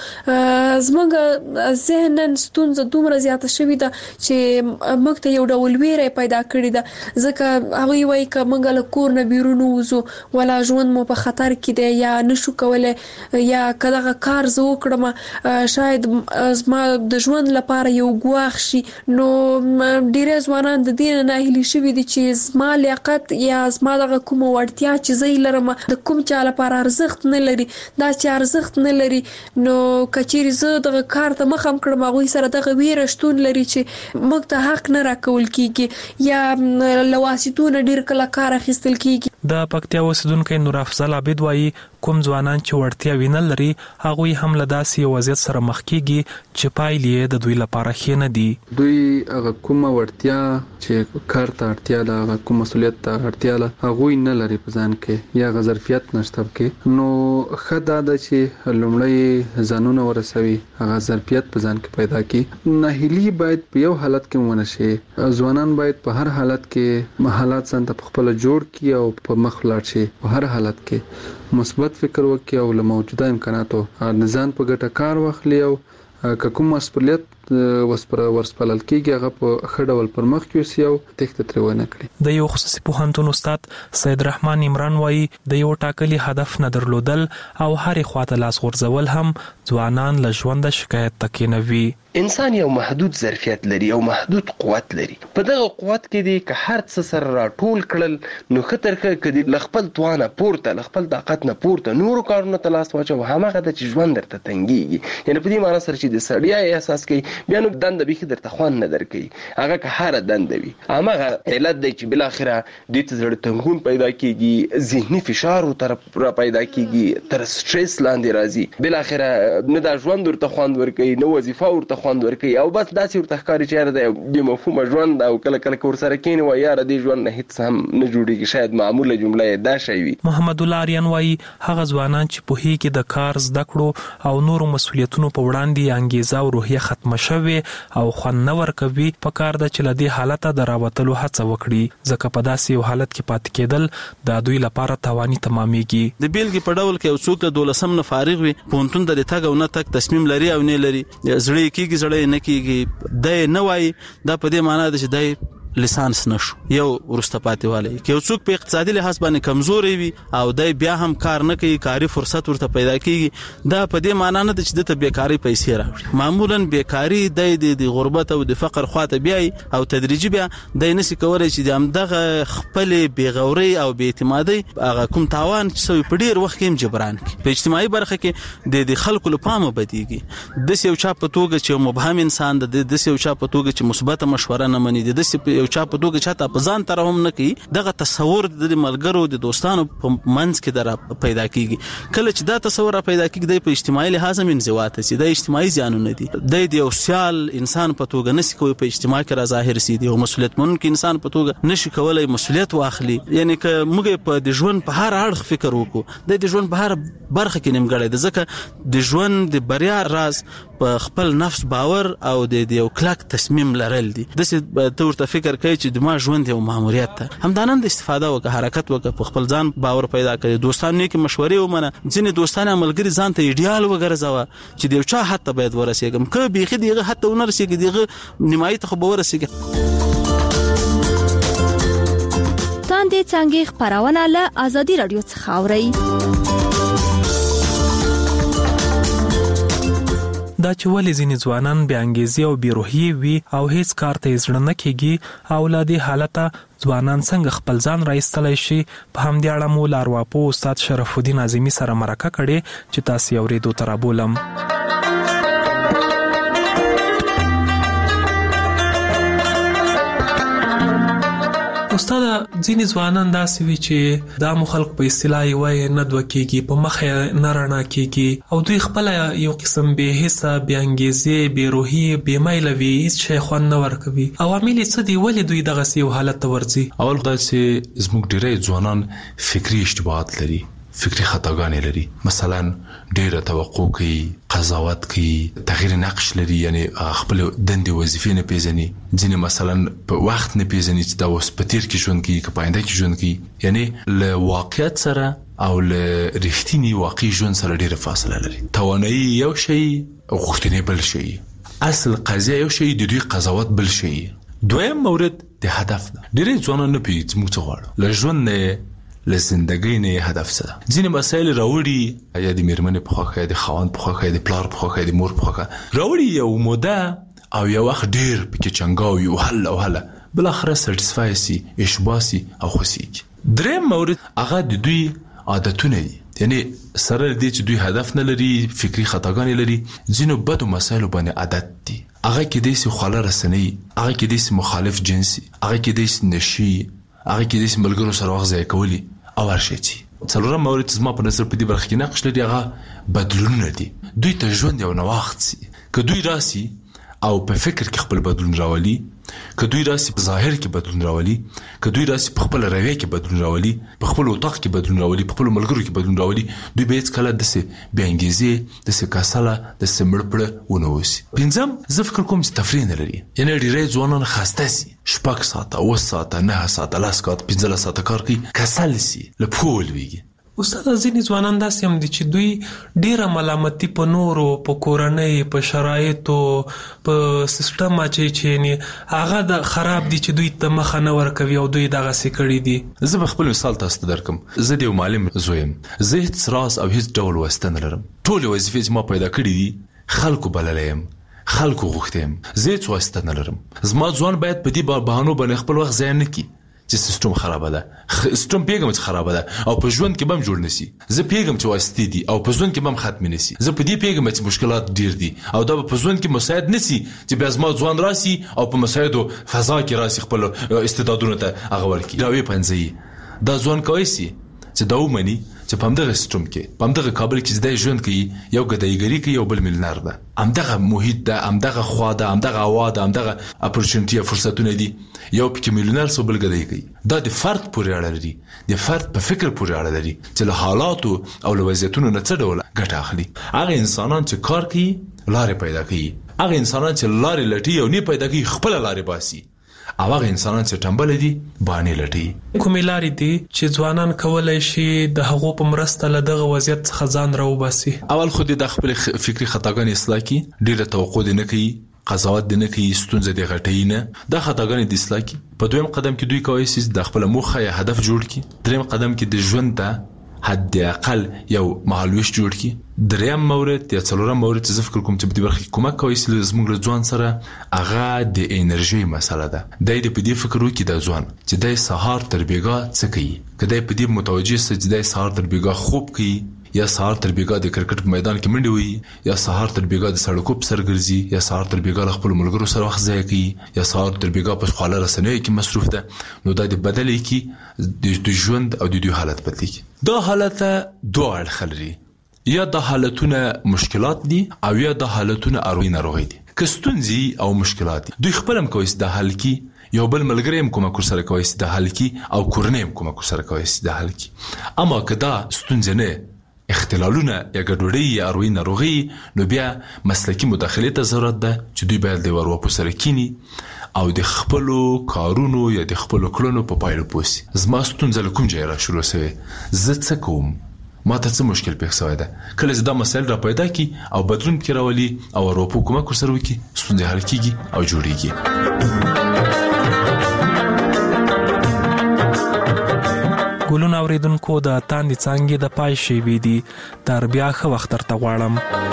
زموږ ذهناً ستونزه دومره زیاته شوې ده چې موږ ته یو ډول ویره پیدا کړې ده، ځکه هغوی وایي که موږ له کور نه بیرون ووځو ولا ژوند مو په خطر کې دی یا نشو کولی، یا که دغه کار زه وکړم شاید زما د ژوند لپاره یو ګواښ شي. نو ډېری ځوانان د دې نه ناهیلي شوي دي چې زما لیاقت یا زما دغه کومه وړتیا چې زه یې لرم د کوم چا لپاره ارزښت نه لري. دا چې ارزښت نه لري نو که چیرې زه دغه کار ته مخ هم کړم، هغوی سره دغه ویره شتون لري چې موږ ته حق نه راکول کېږي یا له واسطو نه ډېر کله کار اخیستل کېږي. د پکتیا اوسیدونکی نور افضل عابد وایي کوم ځوانان چې وړتیاوې نه لري هغوی هم له داسې یو وضعیت سره مخ کېږي چې پایلې یې د دوی لپاره ښې نه دي. دوی هغه کومه وړتیا چې کار ته اړتیا ده، هغه کوم مسؤلیت ته اړتیا ده، هغوی نه لري په ځان کې یا هغه ظرفیت نشته پکې. نو ښه دا ده چې لومړی ځانونه ورسوي، هغه ظرفیت په ځان کې پیدا کړي. ناهیلي باید په یو حالت کې ونه شي. ځوانان باید په هر حالت کې حالات ځان ته خپل جوړ کړي او په مخ لاړ شي. په هر حالت کې مثبت فکر وکړي او له موجوده امکاناتو ځان په ګټه کار واخلي او که کوم مسؤلیت ورسپارل کېږي هغه په ښه ډول پر مخ یوسي او تېښته ترې ونه کړي. د یو خصوصي پوهنتون استاد سید رحمان عمران وایي د یو ټاکلي هدف نه درلودل او هرې خواته لاس غورځول هم ځوانان له ژونده شکایت ته کېنوي. انسان یو محدود ظرفیت لري او محدود قوت لري. په دغه قوت کې دی که هر څه سره راټول کړل نو ښه تر ښه که د له خپل توانه پورته، له خپل طاقت نه پورته نورو کارونو ته لاس واچوه، هماغه ده چې ژوند درته تنګېږي. یعنې په دې معنا سره چې د ستړیا احساس کوي بیا نو دنده بیخي درته خوند نه درکوي، هغه که هره دنده وي. هماغه علت دی چې بالاخره دوی ته زړه تنګون پیدا کېږي، ذهني فشار ورته را پیدا کېږي، تر سټرس لاندې راځي، بالاخره نه دا ژوند ورته خوند ورکوي، نه وظیفه ورته خوند ورکوي او بس داسې ورته ښکاري چې یاره دا بې مفهومه ژوند او کله کله که ورسره کښېني وایي یاره دې ژوند نه هېڅ هم نه جوړېږي. شاید معموله جمله یې دا شی وي. محمد الله آریان وایي هغه ځوانان چې پوهېږي د کار، زده کړو او نورو مسؤلیتونو په وړاندې انګیزه او روحیه ختمه شوې او خوند نه ورکوي، په کار ده چې له دې حالته د راوتلو هڅه وکړي، ځکه په داسې یو حالت کې پاتې کېدل د دوی لپاره تاواني تمامېږي. د بیلګې په ډول کې یو څوک د دولسم نه فارغ وي، پوهنتون ته د تګ او نه تګ تصمیم لري او نه لري، زړه یې کېږي زړه یې نه کېږي، دی نه وایي، دا په دې معنا ده چې دی لیسانس نشو یو ورسته پاتې والی کې یو څوک په اقتصادي لحاظ باندې کمزوري وي او دای بیا هم کار نه کوي کاري فرصت ورته پیدا کیږي دا په دې معنی نه ده چې د بیکاری پیسې راوړي معمولا بیکاری د غربت او د فقر خواته بیاي او تدریجي بیا د نسی کولای چې د همدغه خپل بیغوري او بې اعتمادي هغه کوم تاوان چې په ډیر وخت کې جبران کی په اجتماعي برخه کې د خلکو له پامه بدیږي د یو چا په توګه چې مبهم انسان د د یو چا په توګه چې مثبت مشوره نه مني د یو چا په توګه چې تا په ځان تر هم نه کوي دغه تصور د ملګرو د دوستانو په منځ کې در پیدا کیږي کله چې دا تصور پیدا کیږي په اجتماعي لحاظ من زواته سي د اجتماعي زیانونه دي د یو سیال انسان په توګه نشي کوي په اجتماع کې را ظاهر سي دی او مسؤلیت منونکي انسان په توګه نشي کولای مسؤلیت واخلي یعنی که موږ په د ژوند په هر اړخ فکر وکړو د ژوند په هر برخه کې نیمګړی د ځکه د ژوند د بریا راز په خپل نفس باور او د یو کلک تصمیم لرل دي د څه تور ته فکر کوي چې د ما ژوند یو ماموریت ته همدانند استفاده وکړه حرکت وکړه په خپل ځان باور پیدا کړي دوستانو کې مشورې ومنه ځینې دوستانه عملګری ځان ته ایډیال وګرځاوه چې د یو چا حتی باید ورسېږم که بیخي دیغه حتی ونرسېږي دیغه نیمایي ته خو به ورسېږي تاندې څنګه خبرونه له آزادي رادیو څخه اورئ دا چې ولې ځینې ځوانان بې انګیزې او بې روحیې وي او هیڅ کار ته یې زړه نه کېږي او له دې حالته ځوانان څنګه خپل ځان راایستلی شي په همدې اړه مو له ارواپوه استاد شرف الدین اعظمي سره مرکه کړې چې تاسې یې اورېدو ته رابولم. استاد ځینې ځوانان داسې وي چې دا مو خلک په اصطلاح یې نه دوه کېږي په مخ یې نه رڼا کېږي او دوی خپله یو قسم بې حسه بې انګیزې بې روحي بې میله وي هېڅ شی خوند نه ورکوي. عوامل یې څه دي ولې دوی دغسې یو حالت ته ورځي؟ اول دا چې زموږ ډېری ځوانان فکري اشتباهات لري فکري خطاګانې لري مثلا ډېره توقع کوي قضاوت کوي تغییر نقش لري یعنی خپل دندې وظیفې نه پیژني ځینې مثلا په وخت نه پیژني چې دا اوس په تیر کې ژوند کوي که په آینده کې ژوند کوي یعنی له واقعیت سره او له رښتیني واقعي ژوند سره ډېره فاصله لري. توانایي یو شی غوښتنې بل شی اصل قضیه یو شی د دوی قضاوت بل شی. دویم مورد د هدف ده ډېری ځوانان نه پوهېږي موږ څه غواړو له ژوند نه له زندګۍ نه هدف څه ده. ځینې مسایل راوړي یا د میرمنې په خوښه یا د خاوند په خوښه یا د پلار په خوښه یا د مور په خوښه راوړي یو موده او یو وخت ډېر پکې چنګاوي او هل او هله بالاخره سټسفای سي اشباه سي او خوښیږي. دریم مورد هغه د دوی عادتونه دي یعنی سره دې چې دوی هدف نه لري فکري خطاګانې لري ځینو بدو مسایلو باندې عادت دي هغه کېدای سي خواله رسنۍ هغه کېدای سي مخالف جنسي هغه کېدای سي نشي هغه کېدای سي ملګرو سره وخت ضایع کولی او هر شی چې څلورم مورد زما په نظر په دې برخه کې نقش لري هغه بدلونونه دي. دوی ته ژوند یو نوښت سي که دوی راسي او په فکر کې خپل بدلون راولي که دوی راسي په ظاهر کې بدلون راولي که دوی راسي په خپل رویه کې بدلون راولي په خپل اتاق کې بدلون راولي په خپل ملګرو کې بدلون راولي دوی به هیڅکله داسې بې انګیزې داسې کسله داسې مړ پړه ونه اوسي. پنځم زه فکر کوم چې تفریح نه لري یعنې ډېری ځوانان خسته سي شپږ ساعته اوه ساعته نهه ساعته لس ساعته پنځلس ساعته کار کوي کسل سي له پښو ولوېږي. استاد ځینې ځوانان داسې هم دي چې دوی ډېره ملامتي په نورو په کورنۍ په شرایطو په سیستم اچوي چې هغه د خراب دي چې دوی ته مخه نه ورکوي او دوی دغسې کړي دي. زه به خپل مثال تاسو ته درکم. زه د یو معلم زوی یم زه هېڅ راز او هېڅ ډول واسطه نه لرم ټولې وظیفې چې ما پیدا کړي دي خلکو بللی یم خلکو غوښتی یم زه هېڅ واسطه نه لرم. زما ځوان باید په دې بهانو باندې خپل وخت ضایع نه کړي چې سیستم خرابه ده سیستم پیغام چې خرابه ده او په ژوند کې به هم جوړ نشي. زه پیغام چې واسطې دي او په ژوند کې به هم ختم نشي. زه په دې پیغام چې مشکلات ډیر دي او دا په ژوند کې مساعد نشي چې بیا زما ځوان راسي او په مساعدو فضا کې راسي خپل استعدادونه ته هغه ورکړي راوي پنځي دا ځوان کوي سي چې دا ومني چې په همدغه سیستم کې په همدغه کابل کې چې دی ژوند کوي یو ګدایګري کوي یو بل میلیونر ده همدغه محیط ده همدغه خوا ده همدغه هوا ده همدغه اپورچونټي فرصتونه دي یو پکې میلیونر سو بل ګدای کوي. دا د فرد پورې اړه لري د فرد په فکر پورې اړه لري چې له حالاتو او له وضعیتونو نه څه ډول ګټه اخلي. هغه انسانان چې کار کوي لارې پیدا کوي هغه انسانان چې لارې لټي او نه پیدا کوي خپل لارې باسي او هغه انسانان چې ټمبل دي باندې لټي. کومې لارې دي چې ځوانان کولای شي د هغو په مرسته له دغه وضعیت څخه ځان راوباسي؟ اول خو د خپل فکري خطاګانې اصلاح کړي ډېره توقع دې نه کوي قضاوت د نه کوي ستونزه د غټي نه دا خطاګانې د اصلاح کی په دویم قدم کې دوی کوي چې د خپل موخه یا هدف جوړ کړي دریم قدم کې د ژوند ته حد اقل یو مهالويش جوړ کی دریم مورد یا څلورم مورد چې فکر کوم چې په دې برخه کې کومک کوي چې زموږ له ځوان سره هغه د انرژي مسله ده د دې په دې فکر وکړي د ځوان چې د سهار تر بیګا څه کوي کله په دې متوجه سي چې د سهار تر بیګا خوب کوي یا سهار تر بیګا د کرکټ په میدان کې منډي وي یا سهار تر بیګا د سړکو په سر ګرځي یا سهار تر بیګا خپل ملګرو سره وخت ضایع کوي یا سهار تر بیګا په خواله رسنیو کې مصروف ده نو دا د بدلې کې د ژوند او د دوی حالت بدلی کی دا حالت دوه اړخ لري یا د حالتونه مشکلات دي او یا د حالتونه اروي ناروغي دي کستونزي او مشکلات دوی خپلم کوي د حل کی یو بل ملګری هم کومه کور سره کوي د حل کی او کورنۍ هم کومه کور سره کوي د حل کی اما کدا ستونزه نه اختلالونه یا ګډوډي یا اروي ناروغي نو بیا مسلکی مداخله ته ضرورت ده چې دوی باید د ورو سره کینی او د خپل کارونو یا د خپل کړنو په پایله پوسی زما ستونزه کوم ځای را شروع شوه زه څه کوم ما ته څه مشکل پېښ شوی ده کله چې دا مسایل را پیدا کی او بدلون کې راولي او ورو په کومه کور سره وکي ستونزه حل کیږي او جوړیږي ګلون اوریدونکو د تاندې څنګه د پای شی وی دي تر بیا خو وخت تر غواړم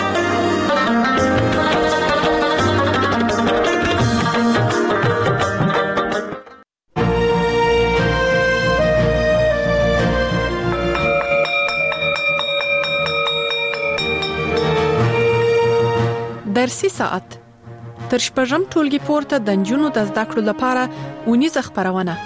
درسي ساعت تر شپږم ټولګي پورته د نجونو د زده کړو لپاره ونیزه خبرونه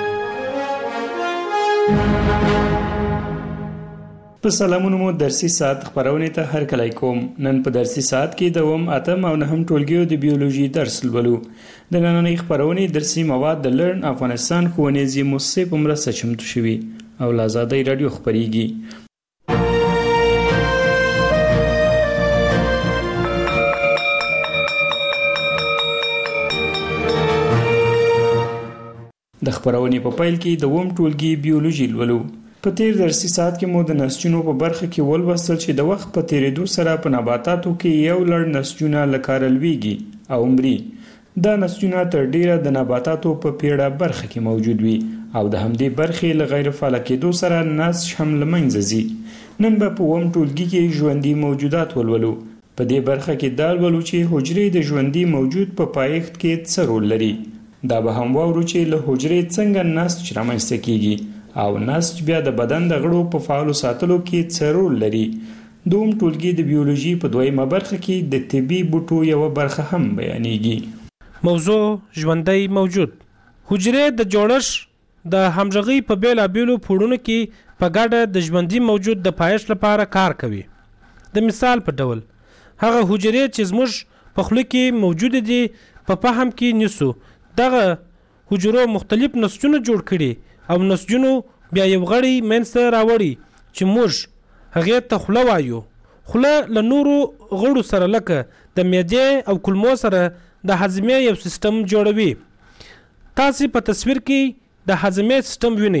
په سلامونو مو درسي ساعت خبرونه ته هر کله کوم نن په درسي ساعت کې دوم اتم او نهم ټولګیو د بیولوژي درس لولو د نننۍ خبرونه درسي مواد د لرن افغانستان ښوونیزي مؤسسې په مرسته چمتو شوي او له آزادۍ رادیو خبريږي د خبرونې په پیل کې دوم ټولګي بیولوژي لولو په تیر درسي ساعت کې مو د نسجونو په برخه کې ولوستل چې د وخت په تیریدو سره په نباتاتو کې یو لړ نسجونه لکارلويږي او مري دا نسجونه تر ډیره د نباتاتو په پیړه برخه کې موجود وي او د همدې برخې له غیر فعال کېدو سره نسج هم له منځه ځي نن به په وم ټولګي کې ژوندۍ موجودات ولولو په دې برخه کې دا ولولو چې حجرې د ژوندۍ موجود په پایښت کې څه رول لري دا به هم واورو چې له حجرې څنګه نسج رامنځته کیږي او نسج بیا د بدن د غړو په فعال ساتلو کې څه رول لري دوم ټولګي د بیولوژي په دویمه برخه کې د طبي بوټو یو برخه هم بیانېږي موضوع ژوندۍ موجود حجرې د جوړښت د همغږي په بیلابېلو پوړونو کې په ګډه د ژوندۍ موجود د پایښت لپاره کار کوي د مثال په ډول هغه حجرې چې زموږ په خوله کې موجود دي په فهم کې نیسو دغه حجرو مختلف نسجونه جوړ کړي او نسجونو بیا یو غړی منځته راوړي چې موږ هغه ته خوله وایو خوله له نورو غړو سره لکه د معدې او کولمو سره د هضمي یو سیستم جوړوي تاسو په تصویر کې د هضمي سیستم وینئ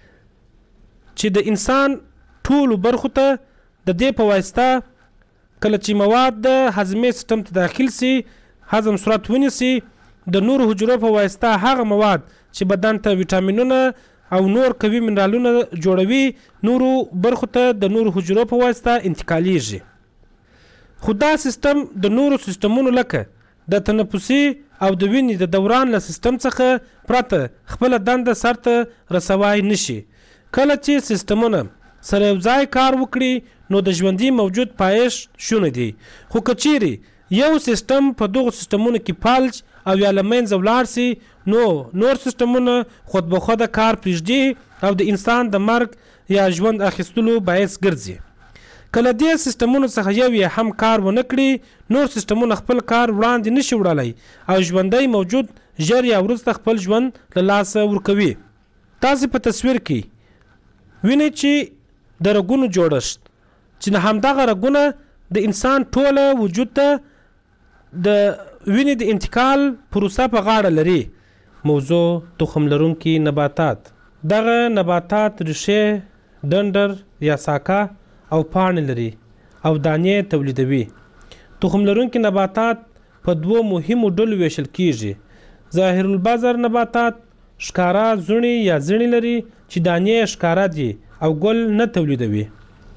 چې د انسان ټول برخو ته د دې په واسطه کله چې مواد د هضمي سیستم ته داخل سي هضم صورت ونیسي د نور حجرو په واسطه هغه مواد چې بدن ته ویټامینونه او نور قوي منرالونه جوړوي نورو برخو ته د نورو حجرو په واسطه انتقالیږي خو دا سیستم د نورو سیستمونو لکه د تنفسي او د وینې د دوران له سیستم څخه پرته خپل دنده سرته رسوای نشي کله چې سیستمونه سره یو ځای کار وکړي نو د ژوندۍ موجود پایښت شونه دي خو کچيري یو سیستم په دغه سیستمونو کې فالج او یا لمنځه ولاړ سي نو نور سیستمونه خود به خود کار پرېږدي او د انسان د مرګ یا ژوند اخیستلو باعث ګرځي کله دې سیستمونو څخه یو یې هم کار ونه کړي نور سیستمونه خپل کار وړاندې نشي وړلای او ژوندۍ موجود ژر یا وروسته خپل ژوند له لاسه ورکوي تاسو په تصویر کې وینئ چې د رګونو جوړښت چې همدغه رګونه د انسان ټوله وجود ته د وینې د انتقال پروسه په غاړه لري موضوع تخم لرونکي نباتات دغه نباتات ریښې ډنډر یا ساکه او پاڼې لري او دانې تولیدوي تخم لرونکي نباتات په دوو مهمو ډلو ویشل کیږي. ظاهر البصر نباتات ښکارا زړي یا زړي لري چې دانې ښکارا دي او ګل نه تولیدوي.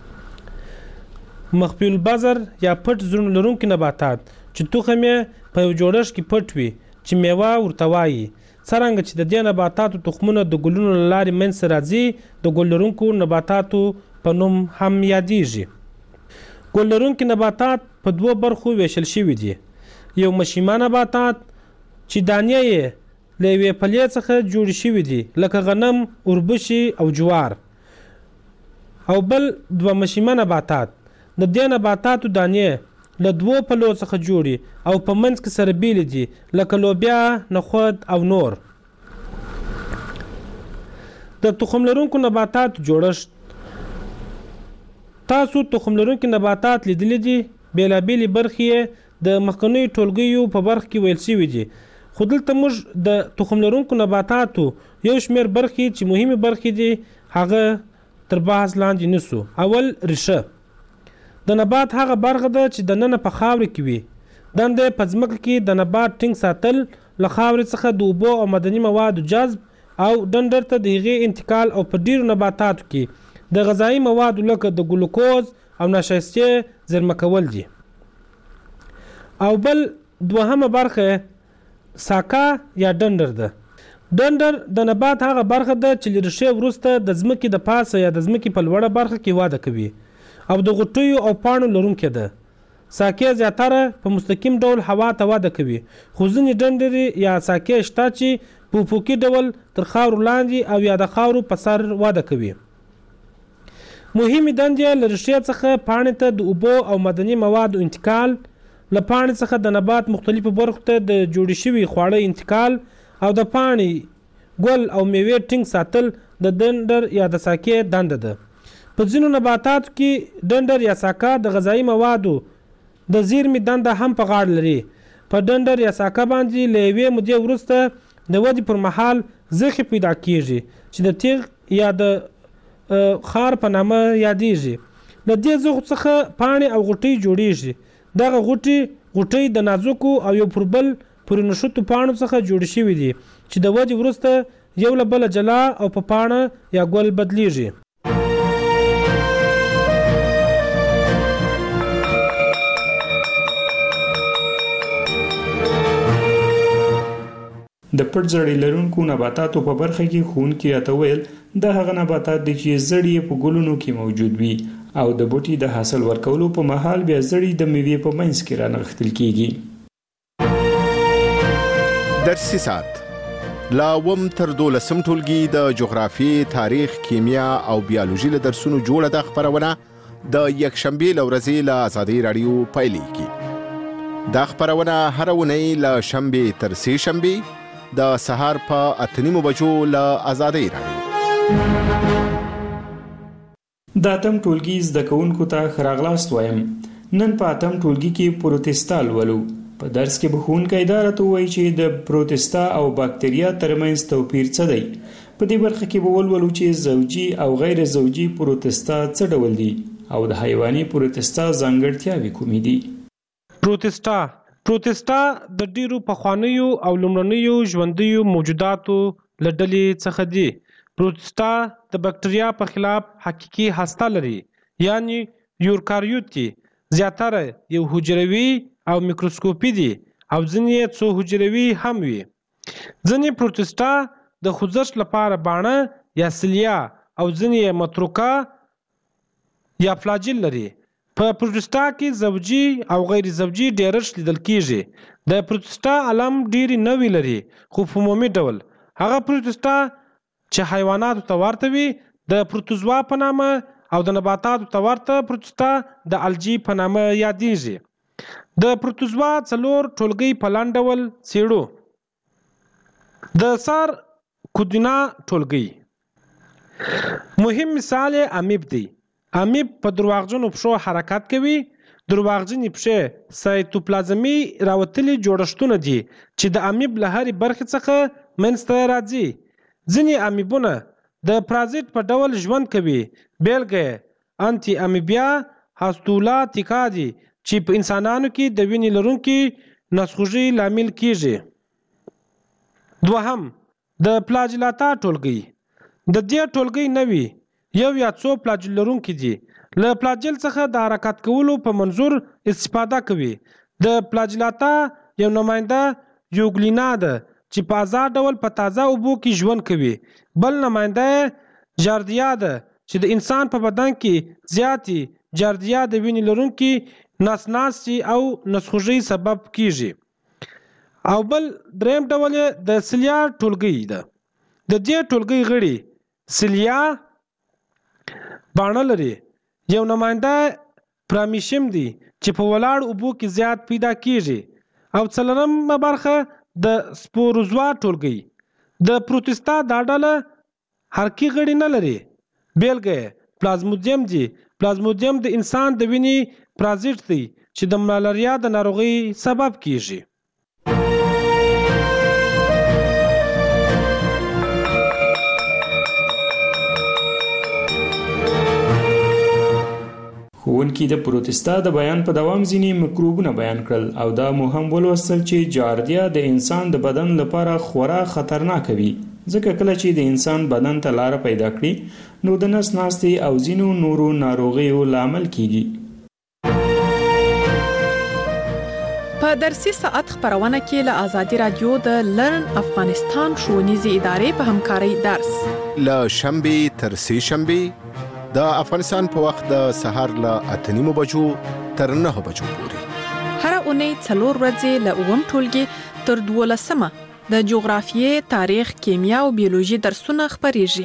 مخفي البصر یا پټ زړي لرونکي نباتات چې تخم یې په یو جوړښت کې پټ وي چې میوه ورته وایي. څرنګه چې د دې نباتاتو تخمونه د ګلونو له لارې منځته راځي د ګل لرونکو نباتاتو په نوم هم یادیږي. ګل لرونکي نباتات په دوو برخو ویشل شوي دي. یو مشیمه نباتات چې دانې یې له یوې پلې څخه جوړې شوي دي لکه غنم، اوربشې او جوار. او بل دوه مشیمه نباتات د دې نباتاتو دانې له دوو پلو څخه جوړي او په منځ کې سره بیل دي لکه لوبیا، نخود او نور. د تخم لرونکو نباتات جوړښت. تاسو تخم لرونکي نباتات لیدلي دي. بیلابیلې برخې د مخکنیو ټولګیو په برخه کې ویل شوي دي، خو دلته موږ د تخم لرونکو نباتاتو یو شمېر برخې چې مهمې برخې دي هغه تر بحث لاندې نیسو. اول ریشه. د نبات هغه برخه ده چې د ننه په خاورې کې وي. دنده په ځمکه کې د نبات ټینګ ساتل، له خاورې څخه د اوبو او معدني موادو جذب او ډنډر ته د هغې انتقال او په ډیرو نباتاتو کې د غذایي موادو لکه د ګلوکوز او نشایستې زیرمه کول دي. او بل دوهمه برخه ساکا یا ډنډر ده. ډنډر د نبات هغه برخه ده چې له ریښې وروسته د ځمکې د پاسه یا د ځمکې په لوړه برخه کې وده کوي او د غوټیو او پاڼو لرونکې ده. ساکې زیاتره په مستقیم ډول هوا ته وده کوي، خو ځینې ډنډرې یا ساکې شته چې په افقي ډول تر خاورو لاندې او یا د خاورو په سر وده کوي. مهمې دندې له ریښې څخه پاڼې ته د اوبو او معدني موادو انتقال، له پاڼې څخه د نبات مختلفو برخو ته د جوړې شوي خواړه انتقال او د پاڼې ګل او میوې ټینګ ساتل د ډنډر یا د ساکې دنده ده. په ځینو نباتاتو کې ډنډر یا ساکا د غذایي موادو د زیرمې دنده هم په غاړه لري. په ډنډر یا ساکا باندې له یوې مودې وروسته د ودې پر مهال زخې پیدا کیږي چې د تیغ یا د خار په نامه یادیږي. له دې زخو څخه پاڼې او غوټۍ جوړیږي. دغه غوټي غوټۍ د نازکو او یو پر بل پورې نښتو پاڼو څخه جوړې شوي دي چې د ودې وروسته یو له بله جلا او په پاڼه یا ګل بدلیږي. د پټ زړی لرونکو نباتاتو په برخه کې ښوونکي راته ویل دا هغه نباتات دي چې زړی په ګلونو کې موجود وي او د بوټي د حاصل ورکولو په مهال بیا زړی د میوې په منځ کې رانغښتل کیږي. درسي ساعت لا وم تر دولسم ټولګي د جغرافي، تاریخ، کیمیا او بیولوژي له درسونو جوړه د خبرونه د یکشنبه لورځي له آزادي رادیو پایلیږي. دا خبرونه هر ونی له شنبه تر سه شنبه د سهار په اتنیمو بجو له آزادي رادیو. د اتم ټولګي زده کوونکو ته خراغلاست وایم. نن په اتم ټولګي کې پروتستا لولو. په درس کې به ښوونکی دا راته ووایي چې د پروتستا او باکتریا ترمنځ توپیر څه دی. په دې برخه کې به ولولو چې زوجي او غیر زوجي پروتستا څه ډول دي او د حیواني پروتستا ځانګړتیاوې کومې دي. پروتستا پروتستا د ډیرو پخوانیو او لومړنیو ژوندیو موجوداتو له ډلې څخه دي. پروتستا د بکټریا په خلاف حقیقي هسته لري، یعنی یوکاریوت دي. زیاتره یو حجروي او میکروسکوپي دي او ځینې څو حجروي هم وي. ځینې پروتستا د خوځښت لپاره باڼه یا سیلیا او ځینې متروکه یا فلاجیل لري. په پروتستا کې زوجي او غیر زوجي ډیرښت لیدل کیږي. د پروتستا علم ډیری نوی لري، خو په عمومي ډول هغه پروتستا چې حیواناتو ته ورته وي د پروتوزوا په نامه او د نباتاتو ته ورته پروتستا د الجی په نامه یادیږي. د پروتوزوا څلور ټولګي په لاندې ډول څېړو. د سار کودینا ټولګي مهم مثال امیب دی. امیب په درواغجنو پښو حرکت کوي. درواغجنې پښې سایتوپلازمي راوتلي جوړښتونه دي چې د امیب له هرې برخې څخه منځته راځي. ځینې امیبونه د پرازیت په ډول ژوند کوي. بیلګه انټي امیبیا هاستولاتیکا دي چې په انسانانو کې د وینې لرونکي نسخوږي لامل کیږي. دوهم د فلاجیلاتا ټولګي. د دې ټولګي نوي یو یا څو فلاجیل لرونکي دي. له فلاجیل څخه د حرکت کولو په منظور استفاده کوي. د فلاجیلاتا یو نماینده یوګلینا ده چې په آزاد ډول په تازه اوبو کې ژوند کوي. بل نماینده جاردیا ده چې د انسان په بدن کې زیاتې جاردیا د وینې لرونکي ناسناسي او نسخوږي سبب کیږي. او بل دریم ډول د سلیا ټولګي ده. د دې ټولګي غړي سلیا باڼه لري. یو نماینده پرامیشم دی چې په ولاړ اوبو کې زیات پیدا کیږي. او څلورمه برخه د سپوروزوا ټولګي. د پروتستا دا ډله حرکي غړي نه لري. بیلګه پلازمودیم دی. پلازمودیم د انسان د وینې پرازیت دی چې د ملاریا د ناروغي سبب کیږي. ښوونکي د پروتستا د بیان په دوام ځینې مکروبونه بیان کړل او دا مو هم ولوستل چې جاردیا د انسان د بدن لپاره خورا خطرناک وي، ځکه کله چې د انسان بدن ته لاره پیدا کړي نو د نس ناستې او ځینو نورو ناروغیو لامل کیږي. په درسي ساعت خبرونه کې له آزادي رادیو د لرن افغانستان ښوونیزې ادارې په همکارۍ درس له شنبې تر سې شنبې د افغانستان په وخت د سهار له اته نیمو بجو تر نهه بجو پورې. هر اونۍ څلور ورځې له اووم ټولګي تر دولسمه د جغرافیې، تاریخ، کیمیا او بیولوژي درسونه خپریږي.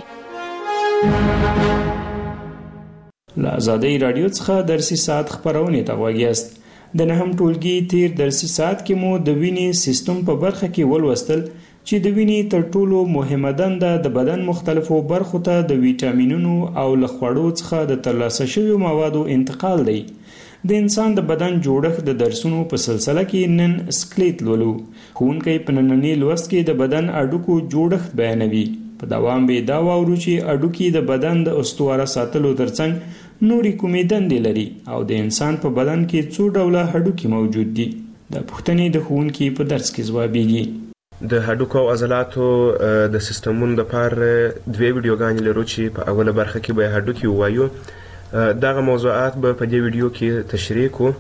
له آزادۍ رادیو څخه درسي ساعت خبرونه ته غوږ یاست. د نهم ټولګي تیر درسي ساعت کې مو د وینې سیستم په برخه کې ولوستل چې د وینې تر ټولو مهمه دنده د بدن مختلفو برخو ته د ویټامینونو او له خوړو څخه د ترلاسه شویو موادو انتقال دی. د انسان د بدن جوړښت د درسونو په سلسله کې نن سکلیټ لولو. ښوونکی په ننني لوست کې د بدن اډوکو جوړښت بیانوي. په دوام به دا واورو چې اډوکي د بدن د استواره ساتلو ترڅنګ نورې کومې دندې لري او د انسان په بدن کې څو ډوله هډوکي موجود دي. د پوښتنې د ښوونکي په درس کې ځوابیږي. د هډوکو او عضلاتو د سیستمونو لپاره دوه ویډیوګانې لرو چې په اوله برخه کې به هډوکي ووایو. دغه موضوعات به په دې ویډیو کې تشریح کوو.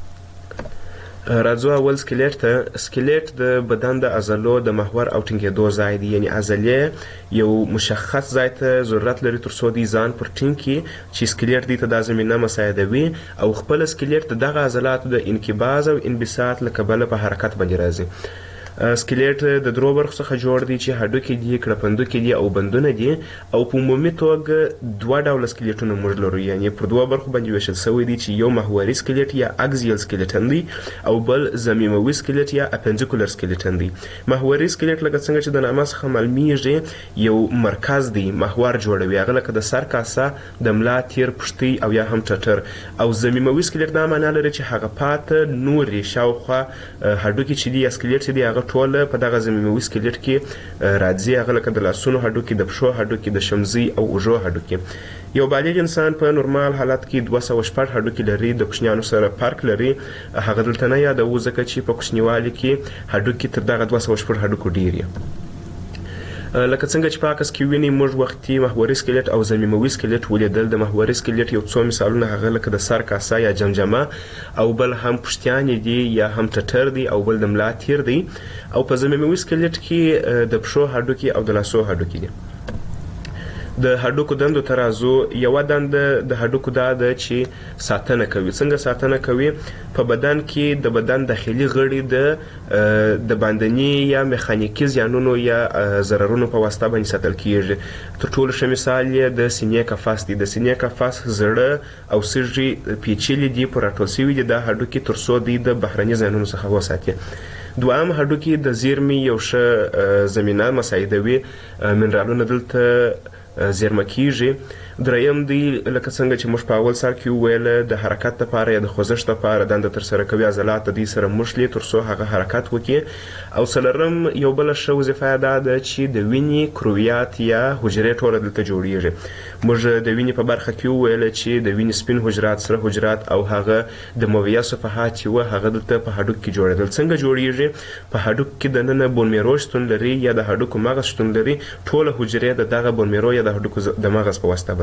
راځو اول سکلیټ ته. سکلیټ د بدن د عضلو د محور او ټینګېدو ځای دی، یعنی عضلې یو مشخص ځای ته ضرورت لري تر څو دی ځان پر ټینګ کړي چې سکلیټ دې ته دا زمینه مساعدوي او خپل سکلیټ د دغه عضلاتو د انقباض او انبساط له کبله په حرکت باندې راځي. سکلیټ د درو برخو څخه جوړ دی چې هډوکي دي، کړپندوکي دي او بندونه دي. او په عمومي توګه دوه ډوله سکلیټونه موږ لرو، یعنی پر دوه برخو باندې ویشل شوی دی چې یو محوري سکلیټ یا اکزیل سکلیټن دی او بل ضمیموي سکلیټ یا اپنډیکولر سکلیټن دی. محوري سکلیټ لکه څنګه چې د نامه څخه معلومیږي یو مرکز دی، محور جوړوي، هغه لکه د سر کاسه، د ملا تیر، پښتۍ او یا هم ټټر. او ضمیموي سکلیټ دا معنا لري چې هغه پاته نورې شاوخوا هډوکي چې دي یا سکلیټ چې دی هغه ټول په دغه ضمیموي سکلیټ کې راځي، هغه لکه د لاسونو هډوکي، د پښو هډوکي، د شمزي او اوږو هډوکي. یو بالغ انسان په نورمال حالت کې دوه سوه شپږ هډوکي لري، د کوچنیانو سره فرق لري. هغه دلته نه یادوو ځکه چې په کوچنیوالي کې هډوکي تر دغه دوه سوه شپږ هډوکو ډېر وي. لکه څنګه چې په عکس کې ویني موږ وختي محوري سکلیټ او ضمیموي سکلیټ ولیدل. د محوري سکلیټ یو څو مثالونه هغه لکه د سر کاسه یا جمجمه او بل هم پښتیانې دي یا هم ټټر دی او بل د ملا تیر دی. او په ضمیموي سکلیټ کې د پښو هډوکي او د لاسو هډوکي دي. د هډوکو دندو ته راځو. یوه دنده د هډوکو دا ده چې ساتنه کوي. څنګه ساتنه کوي؟ په بدن کې د بدن داخلي غړي د د باندني یا میخانیکي زیانونو یا ضررونو په واسطه باندې ساتل کیږي. تر ټولو ښه مثال یې د سینې قفس دی. د سینې قفس زړه او سږي پیچلي دي، پر راټول شوي دي دا هډوکي تر څو دوی د بهرني زیانونو څخه وساتي. دویم هډوکي د زیرمې یو ښه زمینه مساعدوي. منرالونه دلته زیرمه کیږي. دریم دی لکه څنګه چې موږ په اول سر کې وویل د حرکت لپاره یا د خوځښت لپاره دنده ترسره کوي عضلات د دې سره مښلي تر څو هغه حرکت وکړي. او څلورم یو بله ښه وظیفه دا ده چې د وینې کرویات یا حجرې ټوله دلته جوړیږي. موږ د وینې په برخه کې وویل چې د وینې سپین حجرات سره حجرات او هغه د مویه صفحات چې وه هغه دلته په هډوک کې جوړېدل. څنګه جوړیږي؟ په هډوک کې دننه بون میرو شتون لري یا د هډوکو مغز شتون لري. ټوله حجرې د دغه بون میرو یا د هډوکو د مغز په واسطه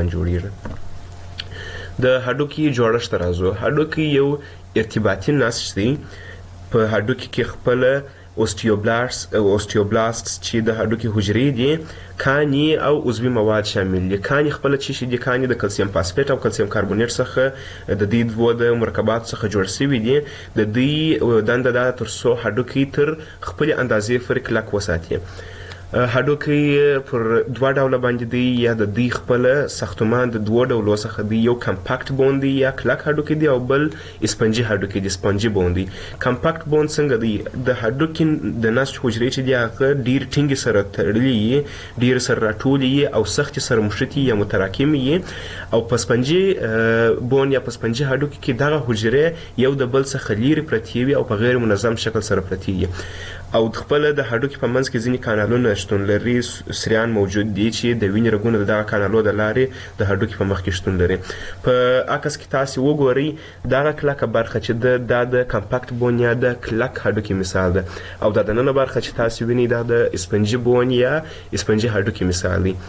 جوړیږي. د هډوکي جوړښت ته راځو. هډوکي یو ارتباطي نسج دی. په هډوکي کې خپل اوستیوبلاست اوستیوبلاست چې د هډوکي حجرې دي کاني او عضوي مواد شامل دي. کاني خپل چې شي دي کاني د کلسیم فاسفیت او کلسیم کاربونیټ څخه د دې دوه د مرکبات څخه جوړ شوي دي. د دې دنده دا تر څو هډوکي تر خپل اندازې پورې کلک وساتي. هډوکي پر دوه ډوله باندې دی یا د دوی خپل ساختمان د دوه ډولو څخه دی. یو کمپاکټ بون دی یا کلک هډوکي دی او بل اسپنجي هډوکي دی سپنجي بون دی. کمپاکټ بون څنګه دی؟ د هډوکي د نسج حجرې چې دی هغه ډیر ټینګې سره تړلي ډیر سره راټولي او سخت سره مشتي یا متراکم یي. او په سپنجي بون یا په سپنجي هډوکي کې دغه حجرې یو د بل څخه لیرې پرتې وي او په غیر منظم شکل سره پرتې وي. او خپل د هډوکي په منځ کې ځینې کانالونه شتون لري سریان موجود دي چې د وینې رګونه د دغه کانالو د لارې د هډوکي په مخ کې شتون لري. په عکس کې تاسو وګورئ دغه کلکه برخه چې د د کمپاکټ بون یا د کلک هډوکي مثال ده او د دننه برخه چې تاسو وینئ دا د اسپنجي بون یا اسپنجي هډوکي مثال دی.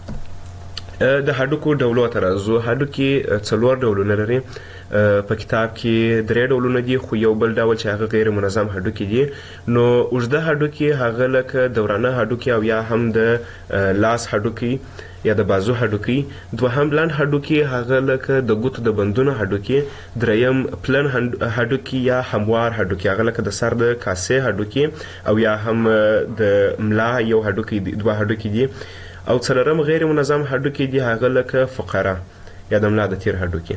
د هډوکو ډولو ته راځو. هډوکي څلور ډولونه لري. په کتاب کې درې ډولونه دي خو یو بل ډول چې هغه غیر منظم هډوکي دي. نو اوږده هډوکي هغه لکه دورانه هډوکي او یا هم د لاس هډوکي یا د بازو هډوکي. دوهم لنډ هډوکي هغه لکه د ګوتو د بندونو هډوکي. دریم پلن هډوکي یا هموار هډوکي هغه لکه د سر د کاسې هډوکي او یا هم د ملا یو هډوکي دي دوه هډوکي دي. او څلورم غیر منظم هډوکي دي هغه لکه فقره یا د ملا د تیر هډوکي.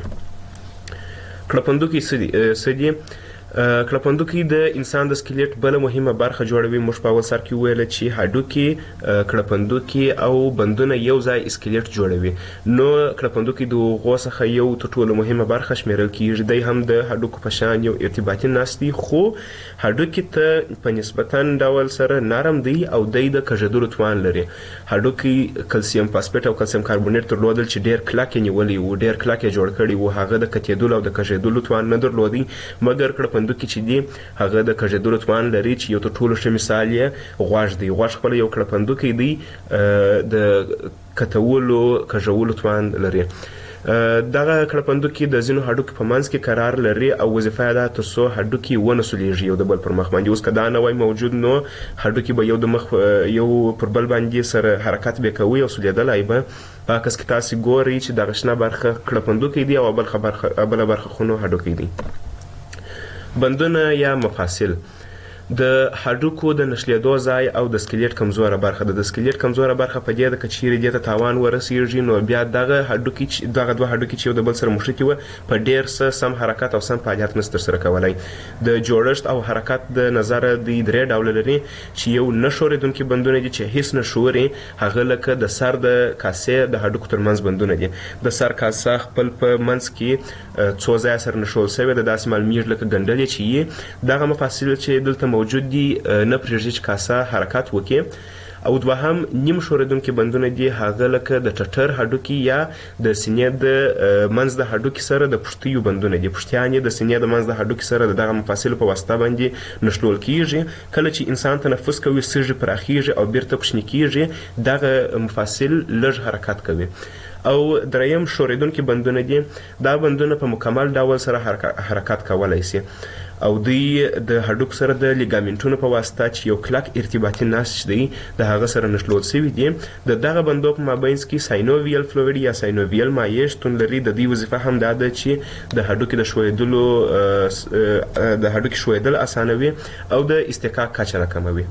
کړپندوکي څه دي؟ کړپندوکي د انسان د سکلیټ بل مهمه برخه جوړوي. موږ په اول سر کې ویل چې هډوکي کړپندوکي او بندونه یو ځای سکلیټ جوړوي. نو کړپندوکي د هغو څخه یو تر ټولو مهمه برخه شمیرل کیږي. دی هم د هډوکو په شان یو ارتباطي نسج دی خو هډوکي ته په نسبتا ډول سره نرم دی او دی د کږېدلو توان لري. هډوکي کلسیم فاسفیت او کلسیم کاربونیټ درلودل چې ډیر کلک یې نیولی و ډیر کلک یې جوړ کړي و. هغه د کتېدلو او د کږېدلو توان نه درلودی مګر کړپندوکي چې دی هغه د کږېدلو توان لري چې یو تر ټولو ښه مثال یې غوږ دی. غوږ خپله یو کړپندوکی دی د کتولو کږولو توان لري. دغه کړپندوکي د ځینو هډوکي په منځ کې قرار لري او وظیفه یې ده تر څو هډوکي ونه سولیږي یو د بل پر مخ باندې. اوس که دا نه وای موجود نو هډوکي به یو د مخ یو پر بل باندې سره حرکت به کوي او سولیدلی به. په عکس کې تاسې ګورئ چې دغه شنه برخه کړپندوکی دی او بله برخه خو نو هډوکی دی. بندونه یا مفاصل د هډوکو د نښلېدو ځای او د سکلیټ کمزوره برخه ده. د سکلیټ کمزوره برخه په دې ده که چیرې دې ته تاوان ورسېږي نو بیا دغه هډوکي دغه دوه هډوکي چې یو د بل سره مښتي وه په ډېر څه سم حرکت او سم فعالیت نشي ترسره کولی. د جوړښت او حرکت د نظره دوی درې ډوله لري چې یو نه ښورېدونکي بندونه دي چې هیڅ نه ښوري. هغه لکه د سر د کاسې د هډوکو ترمنځ بندونه دي. د سر کاسه خپل په منځ کې څو ځایه سره نښول سوې ده داسې معلومیږي لکه ګنډلې چې یي. دغه مفاصل چې دلته موجود دي نه پرېږدي چې کاسه حرکت وکړي. او دوهم نیم ښورېدونکي بندونه دي هغه لکه د ټټر هډوکي یا د سینې د منځ د هډوکي سره د پښتیو بندونه دي. پښتیان یې د سینې د منځ د هډوکي سره د دغه مفاصلو په واسطه باندې نښلول کیږي. کله چې انسان تنفس کوي سږي پراخیږي او بیرته کوچني کیږي دغه مفاصل لږ حرکت کوي. او دریم ښورېدونکي بندونه دي. دا بندونه په مکمل ډول سره حرکت کولی شي او دوی د هډوکو سره د لیګامنټونو په واسطه چې یو کلک ارتباطي نسج دی د هغه سره نښلول شوي دي. د دغه بندو په مابینځ کې ساینوویل فلویډ یا ساینوویل مایع شتون لري. د دې وظیفه هم دا ده چې د هډوکي د ښویېدلو د هډوکي ښویېدل اسانوي او د اصطکاک کچه راکموي.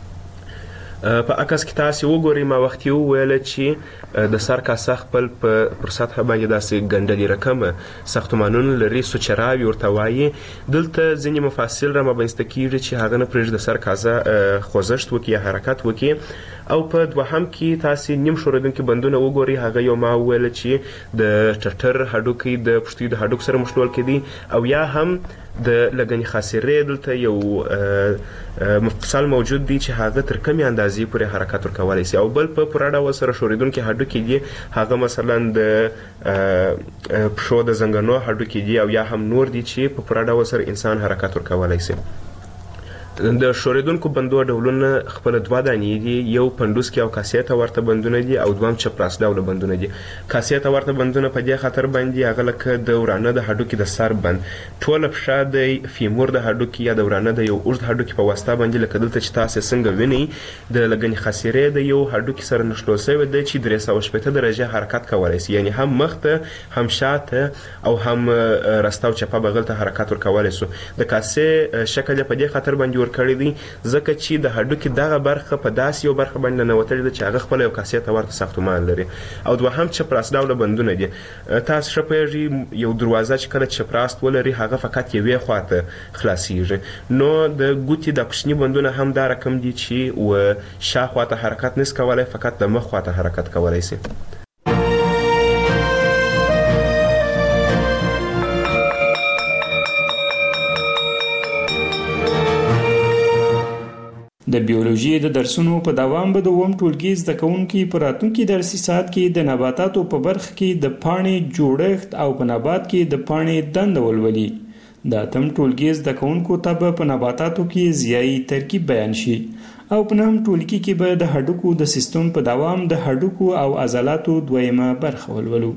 په عکس کې تاسې وګورئ ما وختي وویله چې د سر کاسه خپل پر سطحه باندې داسې ګنډلې رقمه ساختمانونه لري سوچراوي ورته وایي. دلته ځینې مفاصل را مابینځته کیږي چې هغه نه پرېږدي د سر کاسه خوځښت وکړي یا حرکت وکړي او په دوهم کې تاسو نیم ښورېدونکي بندونه وګورئ. هغه یو ما وویل چې د ټټر هډوکي د پښتۍ د هډوک سره مشلول کېدي او یا هم د لګنې خاصرې دلته یو مفصل موجود دی چې هغه تر کمې اندازې پورې حرکت ورکولی شي. او بل په پوره ډول سره ښورېدونکي هډوکي دي هغه مثلا د پښو د زنګنو هډوکي دي او یا هم نور دي چې په پوره ډول سره انسان حرکت ورکولی شي. د ښورېدونکو بندو ډولونه خپله دوه دانې دي، یو پنډوسکي او کاسې ته ورته بندونه دي او دوهم چپراس ډوله بندونه دي. کاسې ته ورته بندونه په دې خاطر باندې هغه لکه د ورانه د هډوکي د سر بند، ټوله پښه د فیمور د هډوکي یا د ورانه د یو اوږد هډوکي په واسطه باندې لکه دلته چې تاسې څنګه وینئ د لګنې خاصرې د یو هډوکي سره نښلول شوی دی چې درې سوه شپېته درجې حرکت کولی شي، یعنې هم مخ ته هم شاته او هم رسته او چپه بغل ته حرکت ورکولی شو. د کاسې شکل یې په دې خاطر باندې کړی دی ځکه چې د هډوکي دغه برخه په داسې یو برخه باندې ننوتلې ده چې هغه خپله یو کاسې ته ورته ساختمان لري. او دوهم چپراس ډوله بندونه دي. تاسو ښه پوهېږئ یو دروازه چې کله چپراست ولري هغه فقط یوې خواته خلاصیږي، نو د ګوتې د کوچني بندونه هم دا رقم دي چې و شاخوا ته حرکت نس کولی، فقط د مخ خواته حرکت کولی شي. د بیولوژي د درسونو په دوام به د اووم ټولګي زده کوونکي په راتلونکي درسي ساعت کې د نباتاتو په برخه کې د پاڼې جوړښت او په نبات کې د پاڼې دنده ولولي. د اتم ټولګي زده کوونکو ته به په نباتاتو کې ضیایي ترکیب بیان شي او په نهم ټولګي کې به د هډوکو د سیستم په دوام د هډوکو او عضلاتو دویمه برخه ولولو.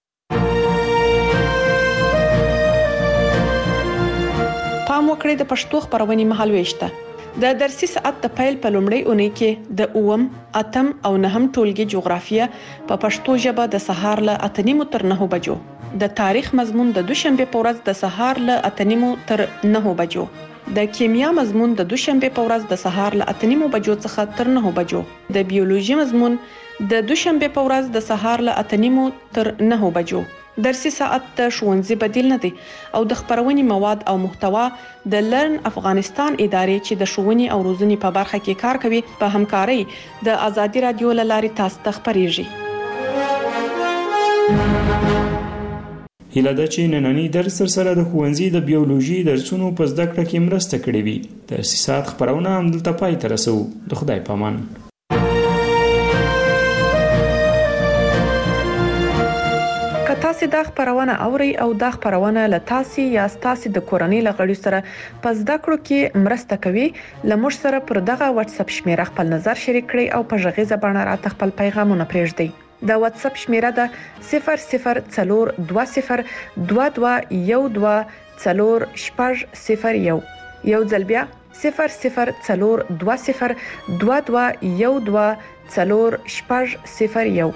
پام وکړئ د پښتو خبرونې مهالويش ته. د درسي ساعت د پیل په لومړۍ اونۍ کې د اووم، اتم او نهم ټولګي جغرافیه په پښتو ژبه د سهار له اته نیمو تر نهو بجو، د تاریخ مضمون د دوشنبه په ورځ د سهار له اته نیمو تر نهو بجو، د کیمیا مضمون د دوشنبه په ورځ د سهار له اته نیمو بجو څخه تر نهو بجو، د بیولوژي مضمون د دوشنبه په ورځ د سهار له اته نیمو تر نهو بجو. درسي ساعت د ښوونځي بدیل نه دی او د خبرونې مواد او محتوا د لرن افغانستان ادارې چې د ښوونې او روزنې په برخه کې کار کوي په همکارۍ د ازادي رادیو له لارې تاسو ته خبرېږي. هیله ده چې نننی درس سره د ښوونځي د بیولوژي درسونو په زده کړه کې مرسته کړې وي. درسي ساعت خبرونه همدلته پای ته رسوو. د خدای په امان. تاسو دا خبرونه اوري او دا خبرونه له تاسو یا تاسو د کورنۍ لغړی سره په زده کړو کې مرسته کوي. لمر سره پر دغه واتس اپ شمیره خپل نظر شریک کړئ او په ژغې زبانه راته خپل پیغامونه پرېږدئ. د واتس اپ شمیره ده صفر صفر څلور دوه صفر دوه دوه یو دوه څلور شپږ صفر یو. یو ځل بیا صفر صفر څلور دوه صفر دوه دوه یو دوه څلور شپږ صفر یو.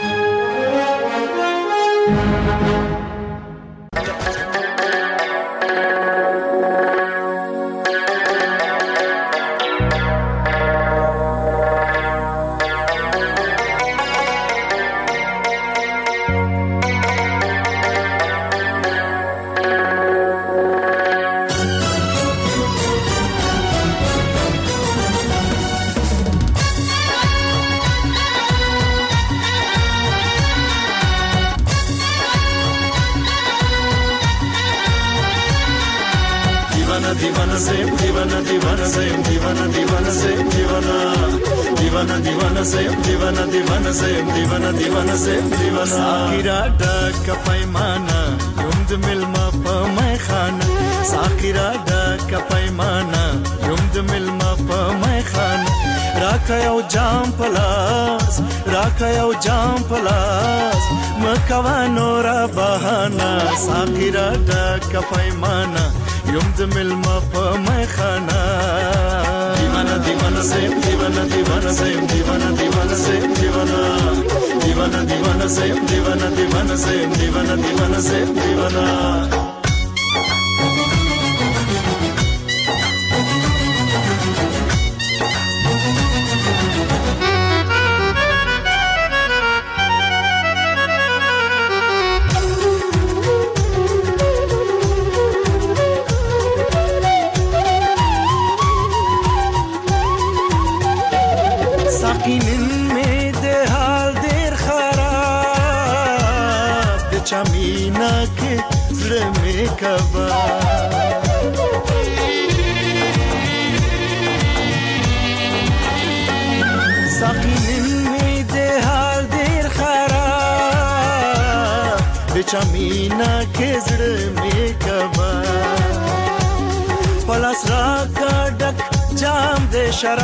साकिरा डक पैमाना युम्द मिलमा पमै खाना साकिरा डक पैमाना युम्द मिलमा पमै खाना राखयो जाम पलास राखयो जाम पलास मकवानो را बहाना साकिरा डक पैमाना युम्द मिलमा पमै खाना दीवाना दीवाना से दीवाना दीवाना से दीवाना दीवाना से दीवाना दीवाना दीवाना से दीवाना दीवाना से दीवाना दीवाना से दीवाना می د حال ډیر خراب د چمینا کې زړه می کبا ساقی می د حال ډیر خراب د چمینا کې زړه می کبا پلاس را کا ډک جام د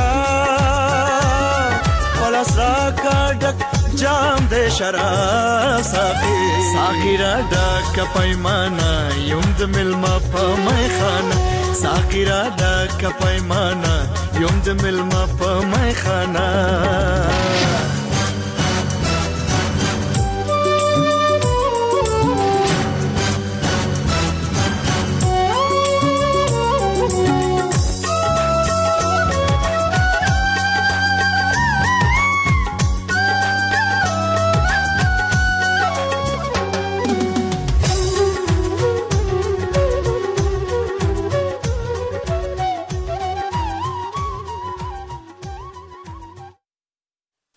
شراب پلاس را کا ډک جام د شراب ساقي ساقي را ډک پیمانه یم د ملما په میخانه ساقي را ډک پیمانه یم د ملما په میخانه